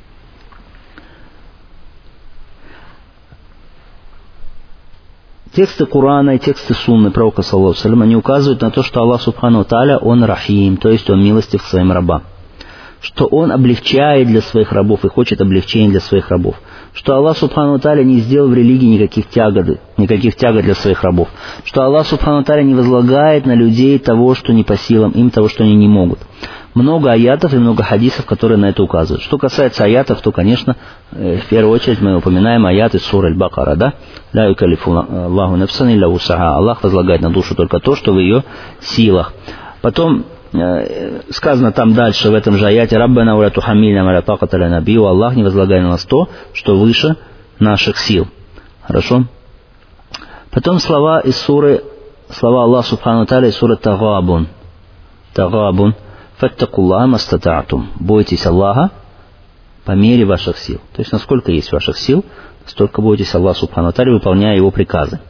Тексты Корана и тексты Сунны пророка, саллаллаху алейхи ва саллям, они указывают на то, что Аллах Субхану ва Тааля, Он рахим, то есть Он милостив к своим рабам. Что Он облегчает для своих рабов и хочет облегчения для своих рабов. Что Аллах Субхану ва Тааля не сделал в религии никаких тягот для своих рабов. Что Аллах Субхану ва Тааля не возлагает на людей того, что не по силам им, того, что они не могут. Много аятов и много хадисов, которые на это указывают. Что касается аятов, то, конечно, в первую очередь мы упоминаем аяты из суры Аль-Бакара, да? «Ля юкаллифу Аллаху нафсан илля вусаха». Аллах возлагает на душу только то, что в ее силах. Потом сказано там дальше, в этом же аяте, «Раббана ва ля тухаммильна ма ля таката лана бихи». Аллах не возлагает на нас то, что выше наших сил. Хорошо? Потом слова из суры, слова Аллаха Субхану ва Тааля из суры Тагабун. Тагабун. «Фаттакуллаха мастата'тум». Бойтесь Аллаха по мере ваших сил. То есть, насколько есть ваших сил, столько бойтесь Аллаха Субхану ва Тааля, выполняя Его приказы.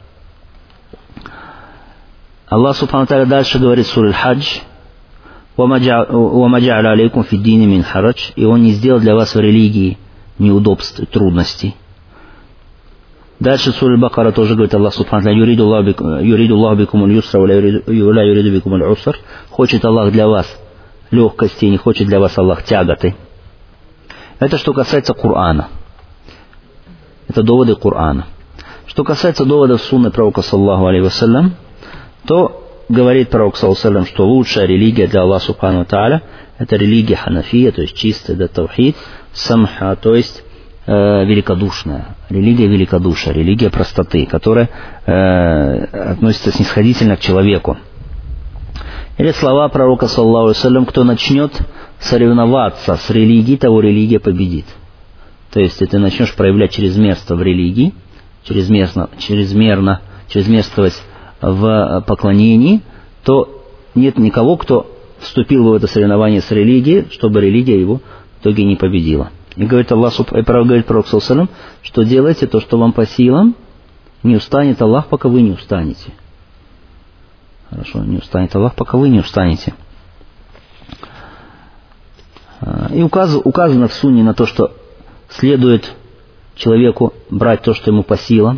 Аллах Субхану ва Тааля дальше говорит в суре Аль-Хадж, «Вама джа'аля алейкум фи дини мин харадж». И Он не сделал для вас в религии неудобств и трудностей. Дальше в суре Аль-Бакара тоже говорит Аллах Субхану ва Тааля, «Юриду Аллаху бикум аль-юсра, ва ля юриду бикум аль-уср». Хочет Аллах для вас легкости, не хочет для вас Аллах тяготы. Это что касается Корана. Это доводы Корана. Что касается доводов сунны пророка, саллаллаху алейхи вассалям, то говорит пророк, саллаллаху алейхи вассалям, что лучшая религия для Аллаха Субхану ва Тааля — это религия ханафия, то есть чистая, да, таухид, самха, то есть великодушная. Религия великодушия, религия простоты, которая относится снисходительно к человеку. Или слова пророка, саллаллаху алейхи вассалям, кто начнет соревноваться с религией, того религия победит. То есть, если ты начнешь проявлять чрезмерство в религии, чрезмерствовать в поклонении, то нет никого, кто вступил в это соревнование с религией, чтобы религия его в итоге не победила. И говорит Аллах, и говорит пророк, саллаллаху алейхи вассалям, что делайте то, что вам по силам, не устанет Аллах, пока вы не устанете. Хорошо, не устанет Аллах, пока вы не устанете. И указано в сунне на то, что следует человеку брать то, что ему по силам.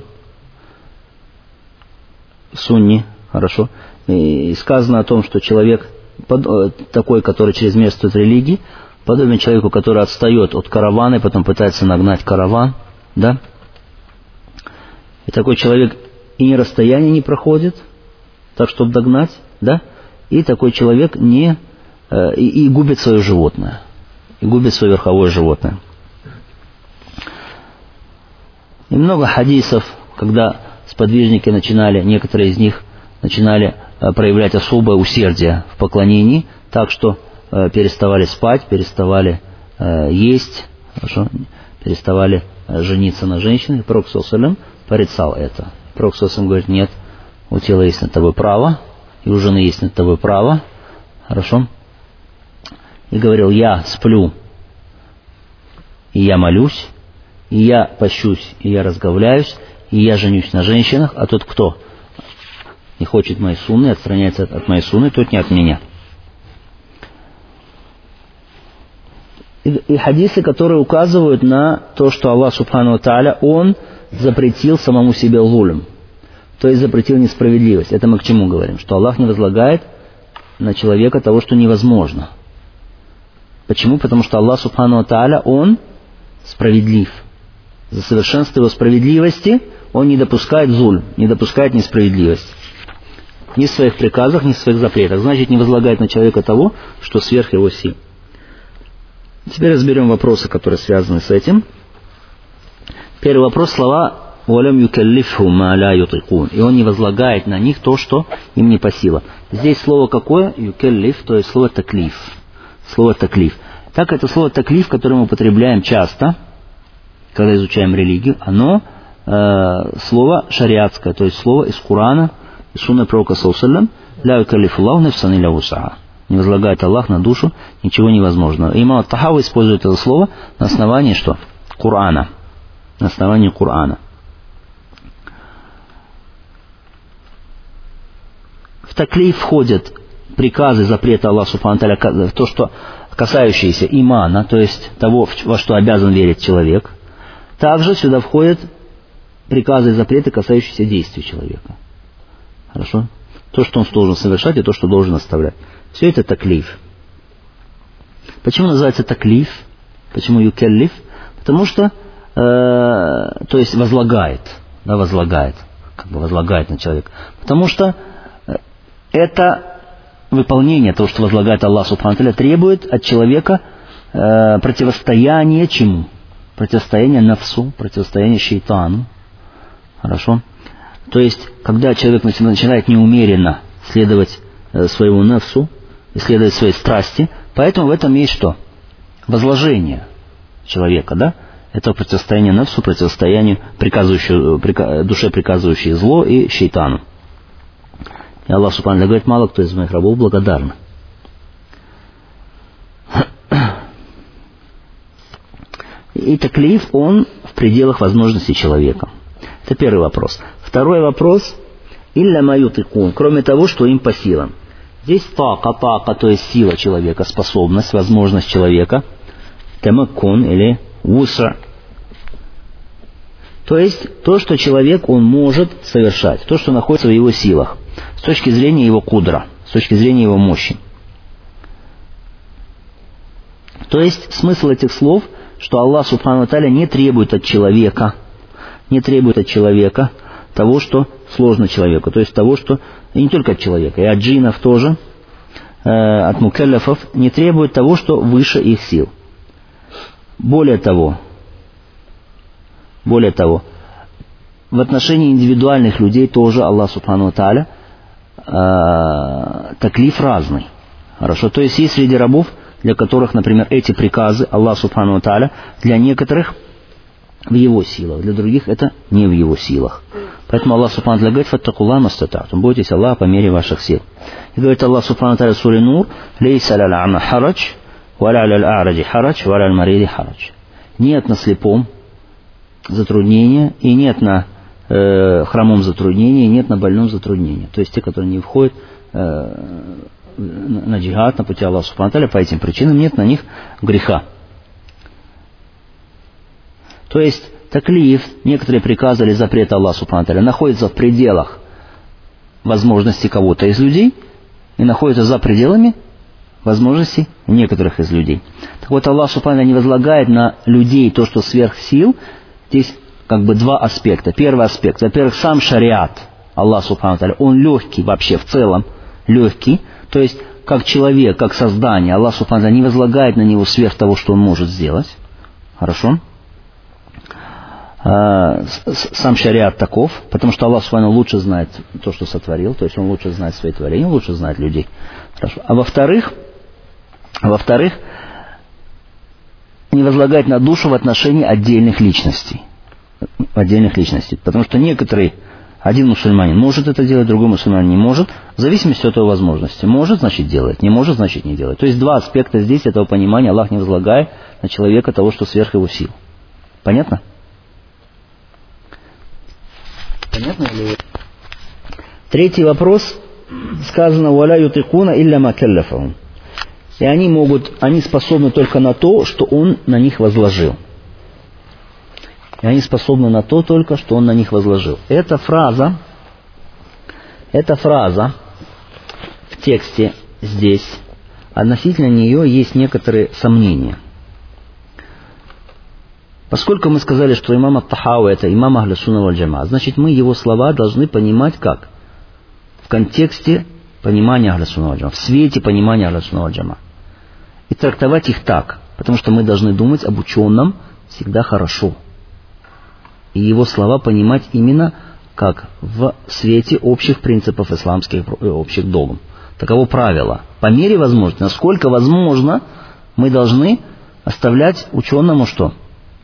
В сунне, хорошо. И сказано о том, что человек такой, который чрезмерствует религии, подобен человеку, который отстает от каравана и потом пытается нагнать караван, да? И такой человек и ни расстояние не проходит, так, чтобы догнать, да? И такой человек и губит свое животное. И губит свое верховое животное. И много хадисов, когда сподвижники некоторые из них начинали проявлять особое усердие в поклонении, так что переставали спать, переставали есть, хорошо, переставали жениться на женщинах. И пророк, саллаллаху алейхи ва саллям, порицал это. Пророк, саллаллаху алейхи ва саллям, говорит: нет, у тела есть над тобой право, и у жены есть над тобой право, Хорошо? И говорил: я сплю, и я молюсь, и я пощусь, и я разговляюсь, и я женюсь на женщинах, а тот, кто не хочет моей сунны, отстраняется от моей сунны, тот не от меня. И хадисы, которые указывают на то, что Аллах Субхану ва Тааля, Он запретил самому себе зулм, то есть запретил несправедливость. Это мы к чему говорим? Что Аллах не возлагает на человека того, что невозможно. Почему? Потому что Аллах Субхану ва Тааля, Он справедлив. За совершенство Его справедливости Он не допускает зульм, не допускает несправедливость. Ни в своих приказах, ни в своих запретах. Значит, не возлагает на человека того, что сверх его сил. Теперь разберем вопросы, которые связаны с этим. Первый вопрос, слова «Валям юкаллифху ма ля ютикун». И он не возлагает на них то, что им не по силам. Здесь слово какое? Юкаллиф, то есть слово таклиф. Слово таклиф. Так, это слово таклиф, которое мы употребляем часто, когда изучаем религию, оно слово шариатское, то есть слово из Корана, из сунны пророка саллаллаху алейхи ва саллям, «Ля юкаллифу Аллаху нафсан илля вус'аха». Не возлагает Аллах на душу ничего невозможного. Имам ат-Тахави использует это слово на основании что? Корана. На основании Корана. В таклиф входят приказы, запреты Аллаха Субхану ва Тааля, то, что касающиеся имана, то есть того, во что обязан верить человек. Также сюда входят приказы и запреты, касающиеся действий человека. Хорошо? То, что он должен совершать, и то, что должен оставлять. Все это таклиф. Почему называется таклиф? Почему юкаллиф? Потому что, то есть возлагает, да, возлагает, как бы возлагает на человека. Потому что это выполнение того, что возлагает Аллах Субхану ва Тааля, требует от человека противостояния чему? Противостояние нафсу, противостояние шейтану. Хорошо? То есть, когда человек начинает неумеренно следовать своему нафсу, исследовать свои страсти, поэтому в этом есть что? Возложение человека, да? Это противостояние нафсу, противостоянию душе, приказывающей зло, и шейтану. И Аллах Субхану ва Тааля говорит: мало кто из моих рабов благодарен. И таклиф, он в пределах возможностей человека. Это первый вопрос. Второй вопрос. Илля ма ютикун, кроме того, что им по силам. Здесь така, то есть сила человека, способность, возможность человека. Тамаккун или вуса. То есть то, что человек, он может совершать, то, что находится в его силах, с точки зрения его кудра, с точки зрения его мощи. То есть смысл этих слов, что Аллах Субхану ва Тааля не требует от человека того, что сложно человеку, то есть того, что и не только от человека, и от джиннов тоже, от мукаллафов, не требует того, что выше их сил. Более того, в отношении индивидуальных людей тоже Аллах Субхану ва Тааля таклиф разный. Хорошо, то есть есть среди рабов, для которых, например, эти приказы Аллах Субхану ва Тааля для некоторых в его силах, для других это не в его силах. Поэтому Аллах Субхану ва Тааля говорит: «Фаттакуллаха мастата'тум», бойтесь Аллаха по мере ваших сил. И говорит Аллах Субхану ва Тааля в суре Нур: «Лейса лал а'ма харадж, валя лал а'раджи харадж, валя лал мариди харадж». Нет на слепом затруднения, и нет на хромом затруднения, и нет на больном затруднения. То есть те, которые не входят на джихад, на пути Аллаха Субхану ва Тааля, по этим причинам нет на них греха. То есть таклиф, некоторые приказы или запреты Аллаха Субхану ва Тааля находятся в пределах возможностей кого-то из людей и находятся за пределами возможностей некоторых из людей. Так вот, Аллах Субхану ва Тааля не возлагает на людей то, что сверх сил. Здесь как бы два аспекта. Первый аспект, во-первых, сам шариат Аллах Субхану ва Тааля, он легкий вообще в целом, легкий. То есть, как человек, как создание, Аллах Субхану ва Тааля не возлагает на него сверх того, что он может сделать. Хорошо? Сам шариат таков, потому что Аллах Субхану ва Тааля лучше знает то, что сотворил, то есть он лучше знает свои творения, лучше знает людей. Хорошо. А во-вторых, не возлагает на душу в отношении отдельных личностей. Потому что некоторые Один мусульманин может это делать, другой мусульманин не может, в зависимости от его возможности. Может, значит делает, не может, значит не делает. То есть два аспекта здесь этого понимания. Аллах не возлагает на человека того, что сверх его сил. Понятно? Понятно или... Третий вопрос. Сказано: «Валя ютикуна илля ма калляфахум». И они способны только на то, что он на них возложил. И они способны на то только, что он на них возложил. Эта фраза в тексте здесь, относительно нее есть некоторые сомнения. Поскольку мы сказали, что имам ат-Тахави это имам Ахлю Сунна валь Джамаа, значит мы его слова должны понимать как? В контексте понимания Ахлю Сунна валь Джамаа, в свете понимания Ахлю Сунна валь Джамаа. И трактовать их так, потому что мы должны думать об ученом всегда хорошо. И его слова понимать именно как в свете общих принципов исламских, общих догм. Таково правило. По мере возможности, насколько возможно, мы должны оставлять ученому что?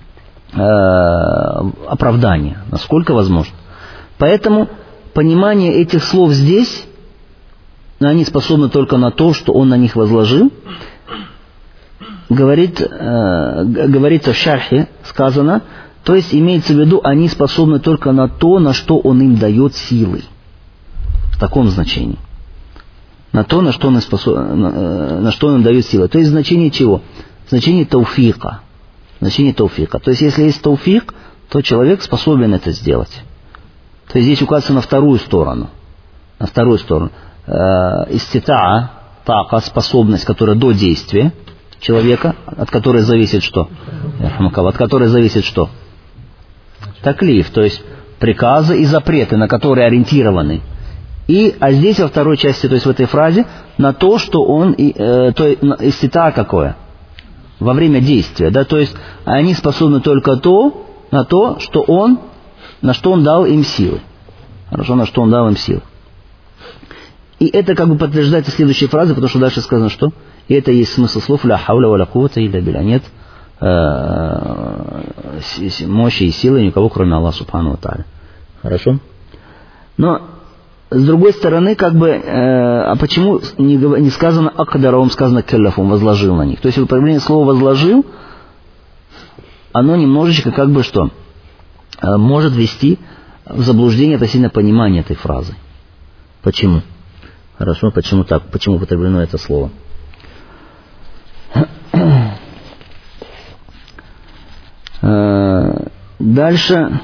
Оправдание. Насколько возможно. Поэтому понимание этих слов здесь, они способны только на то, что он на них возложил. Говорится в шархе, сказано, то есть имеется в виду, они способны только на то, на что он им дает силы. В таком значении. На то, на что он им дает силы. То есть значение чего? Значение тауфика. Значение тауфика. То есть если есть тауфик, то человек способен это сделать. То есть здесь указывается на вторую сторону. На вторую сторону. Иститаа, така, способность, которая до действия человека, от которой зависит что? От которой зависит что? Таклиф, то есть приказы и запреты, на которые ориентированы. А здесь во второй части, то есть в этой фразе, на то, что он, истита какое? Во время действия, да, то есть они способны только на то, что на что он дал им силы. Хорошо, на что он дал им силы. И это как бы подтверждается следующей фразой, потому что дальше сказано, что и это есть смысл слов «ля хауля ва ля куввата илля билля». Нет мощи и силы никого, кроме Аллаха субхану ва тааля. Хорошо? Но с другой стороны, как бы, а почему не сказано «акдарахум», сказано «калляфум», возложил на них? То есть употребление слова «возложил», оно немножечко как бы что? Может ввести в заблуждение относительно понимания этой фразы. Почему? Хорошо, почему так? Почему употреблено это слово? Дальше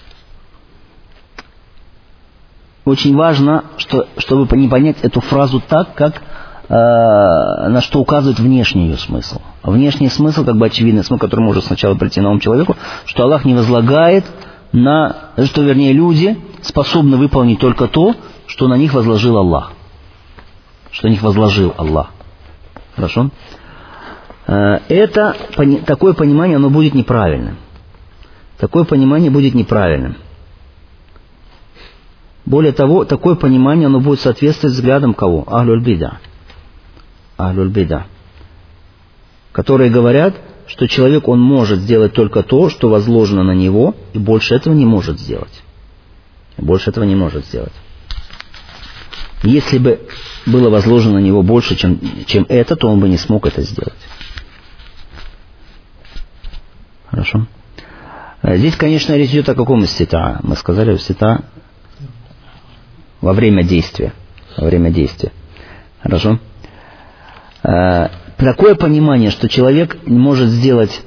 очень важно, чтобы не понять эту фразу так, как на что указывает внешний ее смысл. А внешний смысл, как бы очевидный смысл, который может сначала прийти на ум человеку, что Аллах не возлагает что люди способны выполнить только то, что на них возложил Аллах. Что на них возложил Аллах. Хорошо? Такое понимание, оно будет неправильным. Такое понимание будет неправильным. Более того, такое понимание, оно будет соответствовать взглядам кого? Ахлюль бида. Ахлюль бида. Которые говорят, что человек, он может сделать только то, что возложено на него, и больше этого не может сделать. Больше этого не может сделать. Если бы было возложено на него больше, чем это, то он бы не смог это сделать. Хорошо. Здесь, конечно, речь идет о каком истита? Мы сказали, истита во время действия. Во время действия. Хорошо. Такое понимание, что человек не может сделать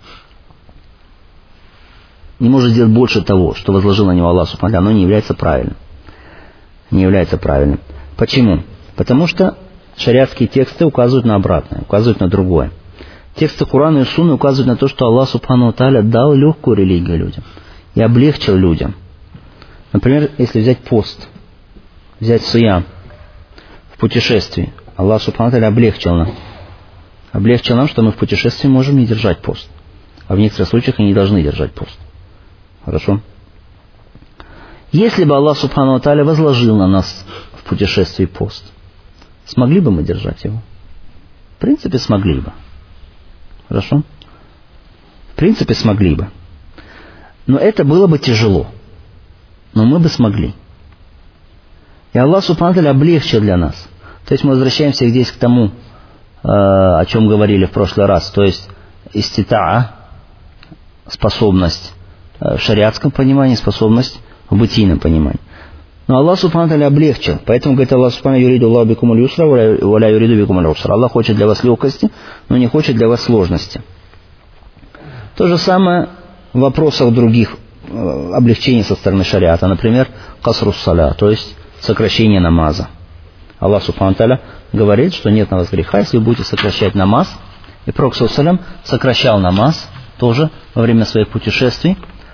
больше того, что возложил на него Аллах субхану ва тааля, оно не является правильным. Не является правильным. Почему? Потому что шариатские тексты указывают на обратное, указывают на другое. Тексты Курана и Сунны указывают на то, что Аллах субхану ва тааля дал легкую религию людям и облегчил людям. Например, если взять пост, взять сиям в путешествии, Аллах субхану ва тааля облегчил нам, что мы в путешествии можем не держать пост. А в некоторых случаях и не должны держать пост. Хорошо? Если бы Аллах субхану ва тааля возложил на нас в путешествии пост, смогли бы мы держать его? В принципе, смогли бы. Хорошо? В принципе, смогли бы. Но это было бы тяжело. но мы бы смогли. И Аллах Субхану ва Тааля облегчил для нас. То есть мы возвращаемся здесь к тому, о чем говорили в прошлый раз. То есть иститаа, способность в шариатском понимании, способность в бытийном понимании. Но Аллах Субхану ва Тааля облегчил. Поэтому говорит Аллах Субхану: юриду Аллаху бикум аль-юсра, ва ля юриду бикум аль-усра. Аллах хочет для вас легкости, но не хочет для вас сложности. То же самое в вопросах других облегчений со стороны шариата. Например, касрус саля, то есть сокращение намаза. Аллах Субхану ва Тааля говорит, что нет на вас греха, если вы будете сокращать намаз. И Пророк саллаллаху алейхи ва саллям сокращал намаз тоже во время своих путешествий.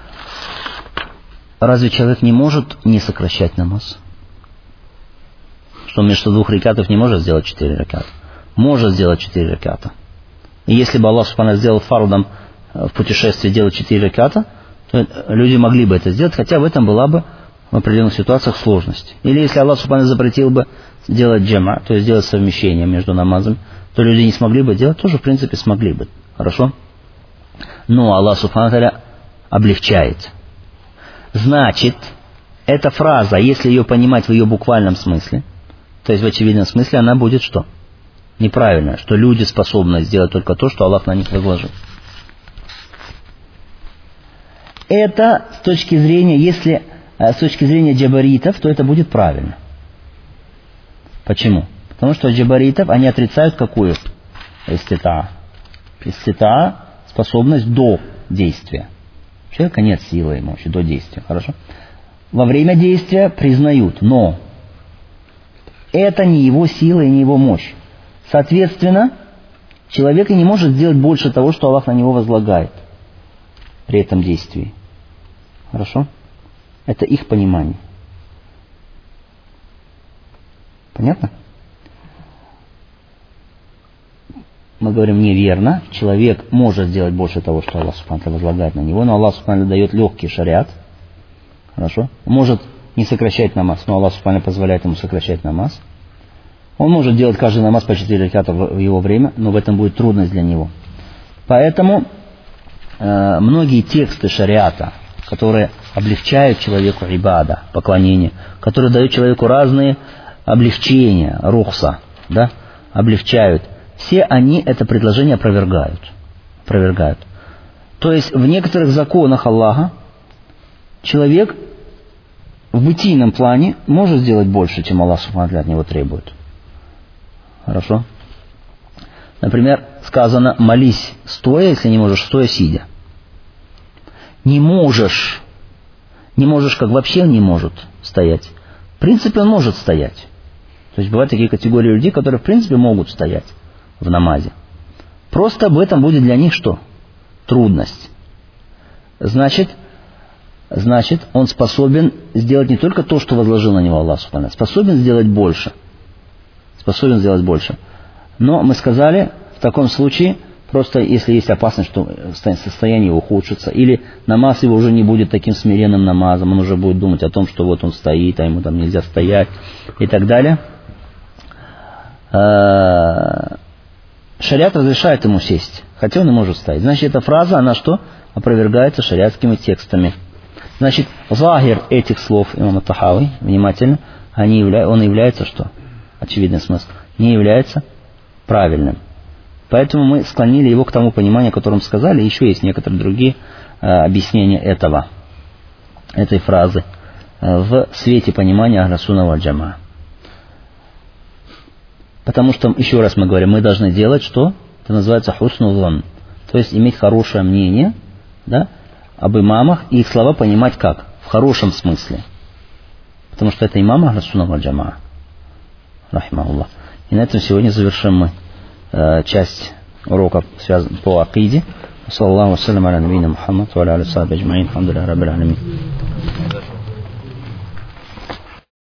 Разве человек не может не сокращать намаз? Что он вместо 2 ракатов не может сделать 4 раката? Может сделать 4 раката. И если бы Аллах Субхану сделал фардом в путешествии делать 4 раката, то люди могли бы это сделать, хотя в этом была бы в определенных ситуациях сложность. Или если Аллах Субхану запретил бы делать джама, то есть делать совмещение между намазами, то люди не смогли бы делать, тоже в принципе смогли бы. Хорошо? Но Аллах Субхану ва Тааля облегчает. Значит, эта фраза, если ее понимать в ее буквальном смысле, то есть в очевидном смысле, она будет что? Неправильная, что люди способны сделать только то, что Аллах на них возложил. Это с точки зрения, если с точки зрения джабаритов, то это будет правильно. Почему? Потому что джабаритов, они отрицают какую? Иститаа. Иститаа — способность до действия. У человека нет силы ему вообще до действия. Хорошо? Во время действия признают, но это не его сила и не его мощь. Соответственно, человек и не может сделать больше того, что Аллах на него возлагает при этом действии. Хорошо? Это их понимание. Понятно? Мы говорим неверно. Человек может сделать больше того, что Аллах Субхану ва Тааля возлагает на него, но Аллах Субхану ва Тааля дает легкий шариат. Хорошо? Может не сокращать намаз, но Аллах Субхану ва Тааля позволяет ему сокращать намаз. Он может делать каждый намаз по 4 раката в его время, но в этом будет трудность для него. Поэтому многие тексты шариата, которые облегчают человеку ибада, поклонение, которые дают человеку разные облегчения, рухса, да, облегчают, все они это предложение опровергают. То есть в некоторых законах Аллаха человек в бытийном плане может сделать больше, чем Аллах Субхану ва Тааля от него требует. Хорошо? Например, сказано: молись стоя, если не можешь стоя, сидя. Не можешь, как вообще он не может стоять. В принципе, он может стоять. То есть бывают такие категории людей, которые в принципе могут стоять в намазе. Просто об этом будет для них что? Трудность. Значит, он способен сделать не только то, что возложил на него Аллах Субхану ва Тааля, способен сделать больше. Но мы сказали, в таком случае, просто если есть опасность, что состояние его ухудшится, или намаз его уже не будет таким смиренным намазом, он уже будет думать о том, что вот он стоит, а ему там нельзя стоять, и так далее. Шариат разрешает ему сесть, хотя он не может стоять. Значит, эта фраза, она что? Опровергается шариатскими текстами. Значит, захир этих слов имама Тахави, внимательно, он является что? Очевидный смысл. Не является правильным. Поэтому мы склонили его к тому пониманию, о котором сказали. Еще есть некоторые другие объяснения этой фразы в свете понимания Ахлю-Сунна валь Джамаа. Потому что, еще раз мы говорим, мы должны делать что? Это называется хусну зон. То есть иметь хорошее мнение, да, об имамах и их слова понимать как? В хорошем смысле. Потому что это имам Ахлю-Сунна валь Джамаа. Рахимахуллах. И на этом сегодня завершим мы часть уроков по акиде. Саллаллаху ассаляму аля набийна Мухаммад ва аля алихи ва сахбихи аджмаин. Алхамдулиллахи раббил аламин.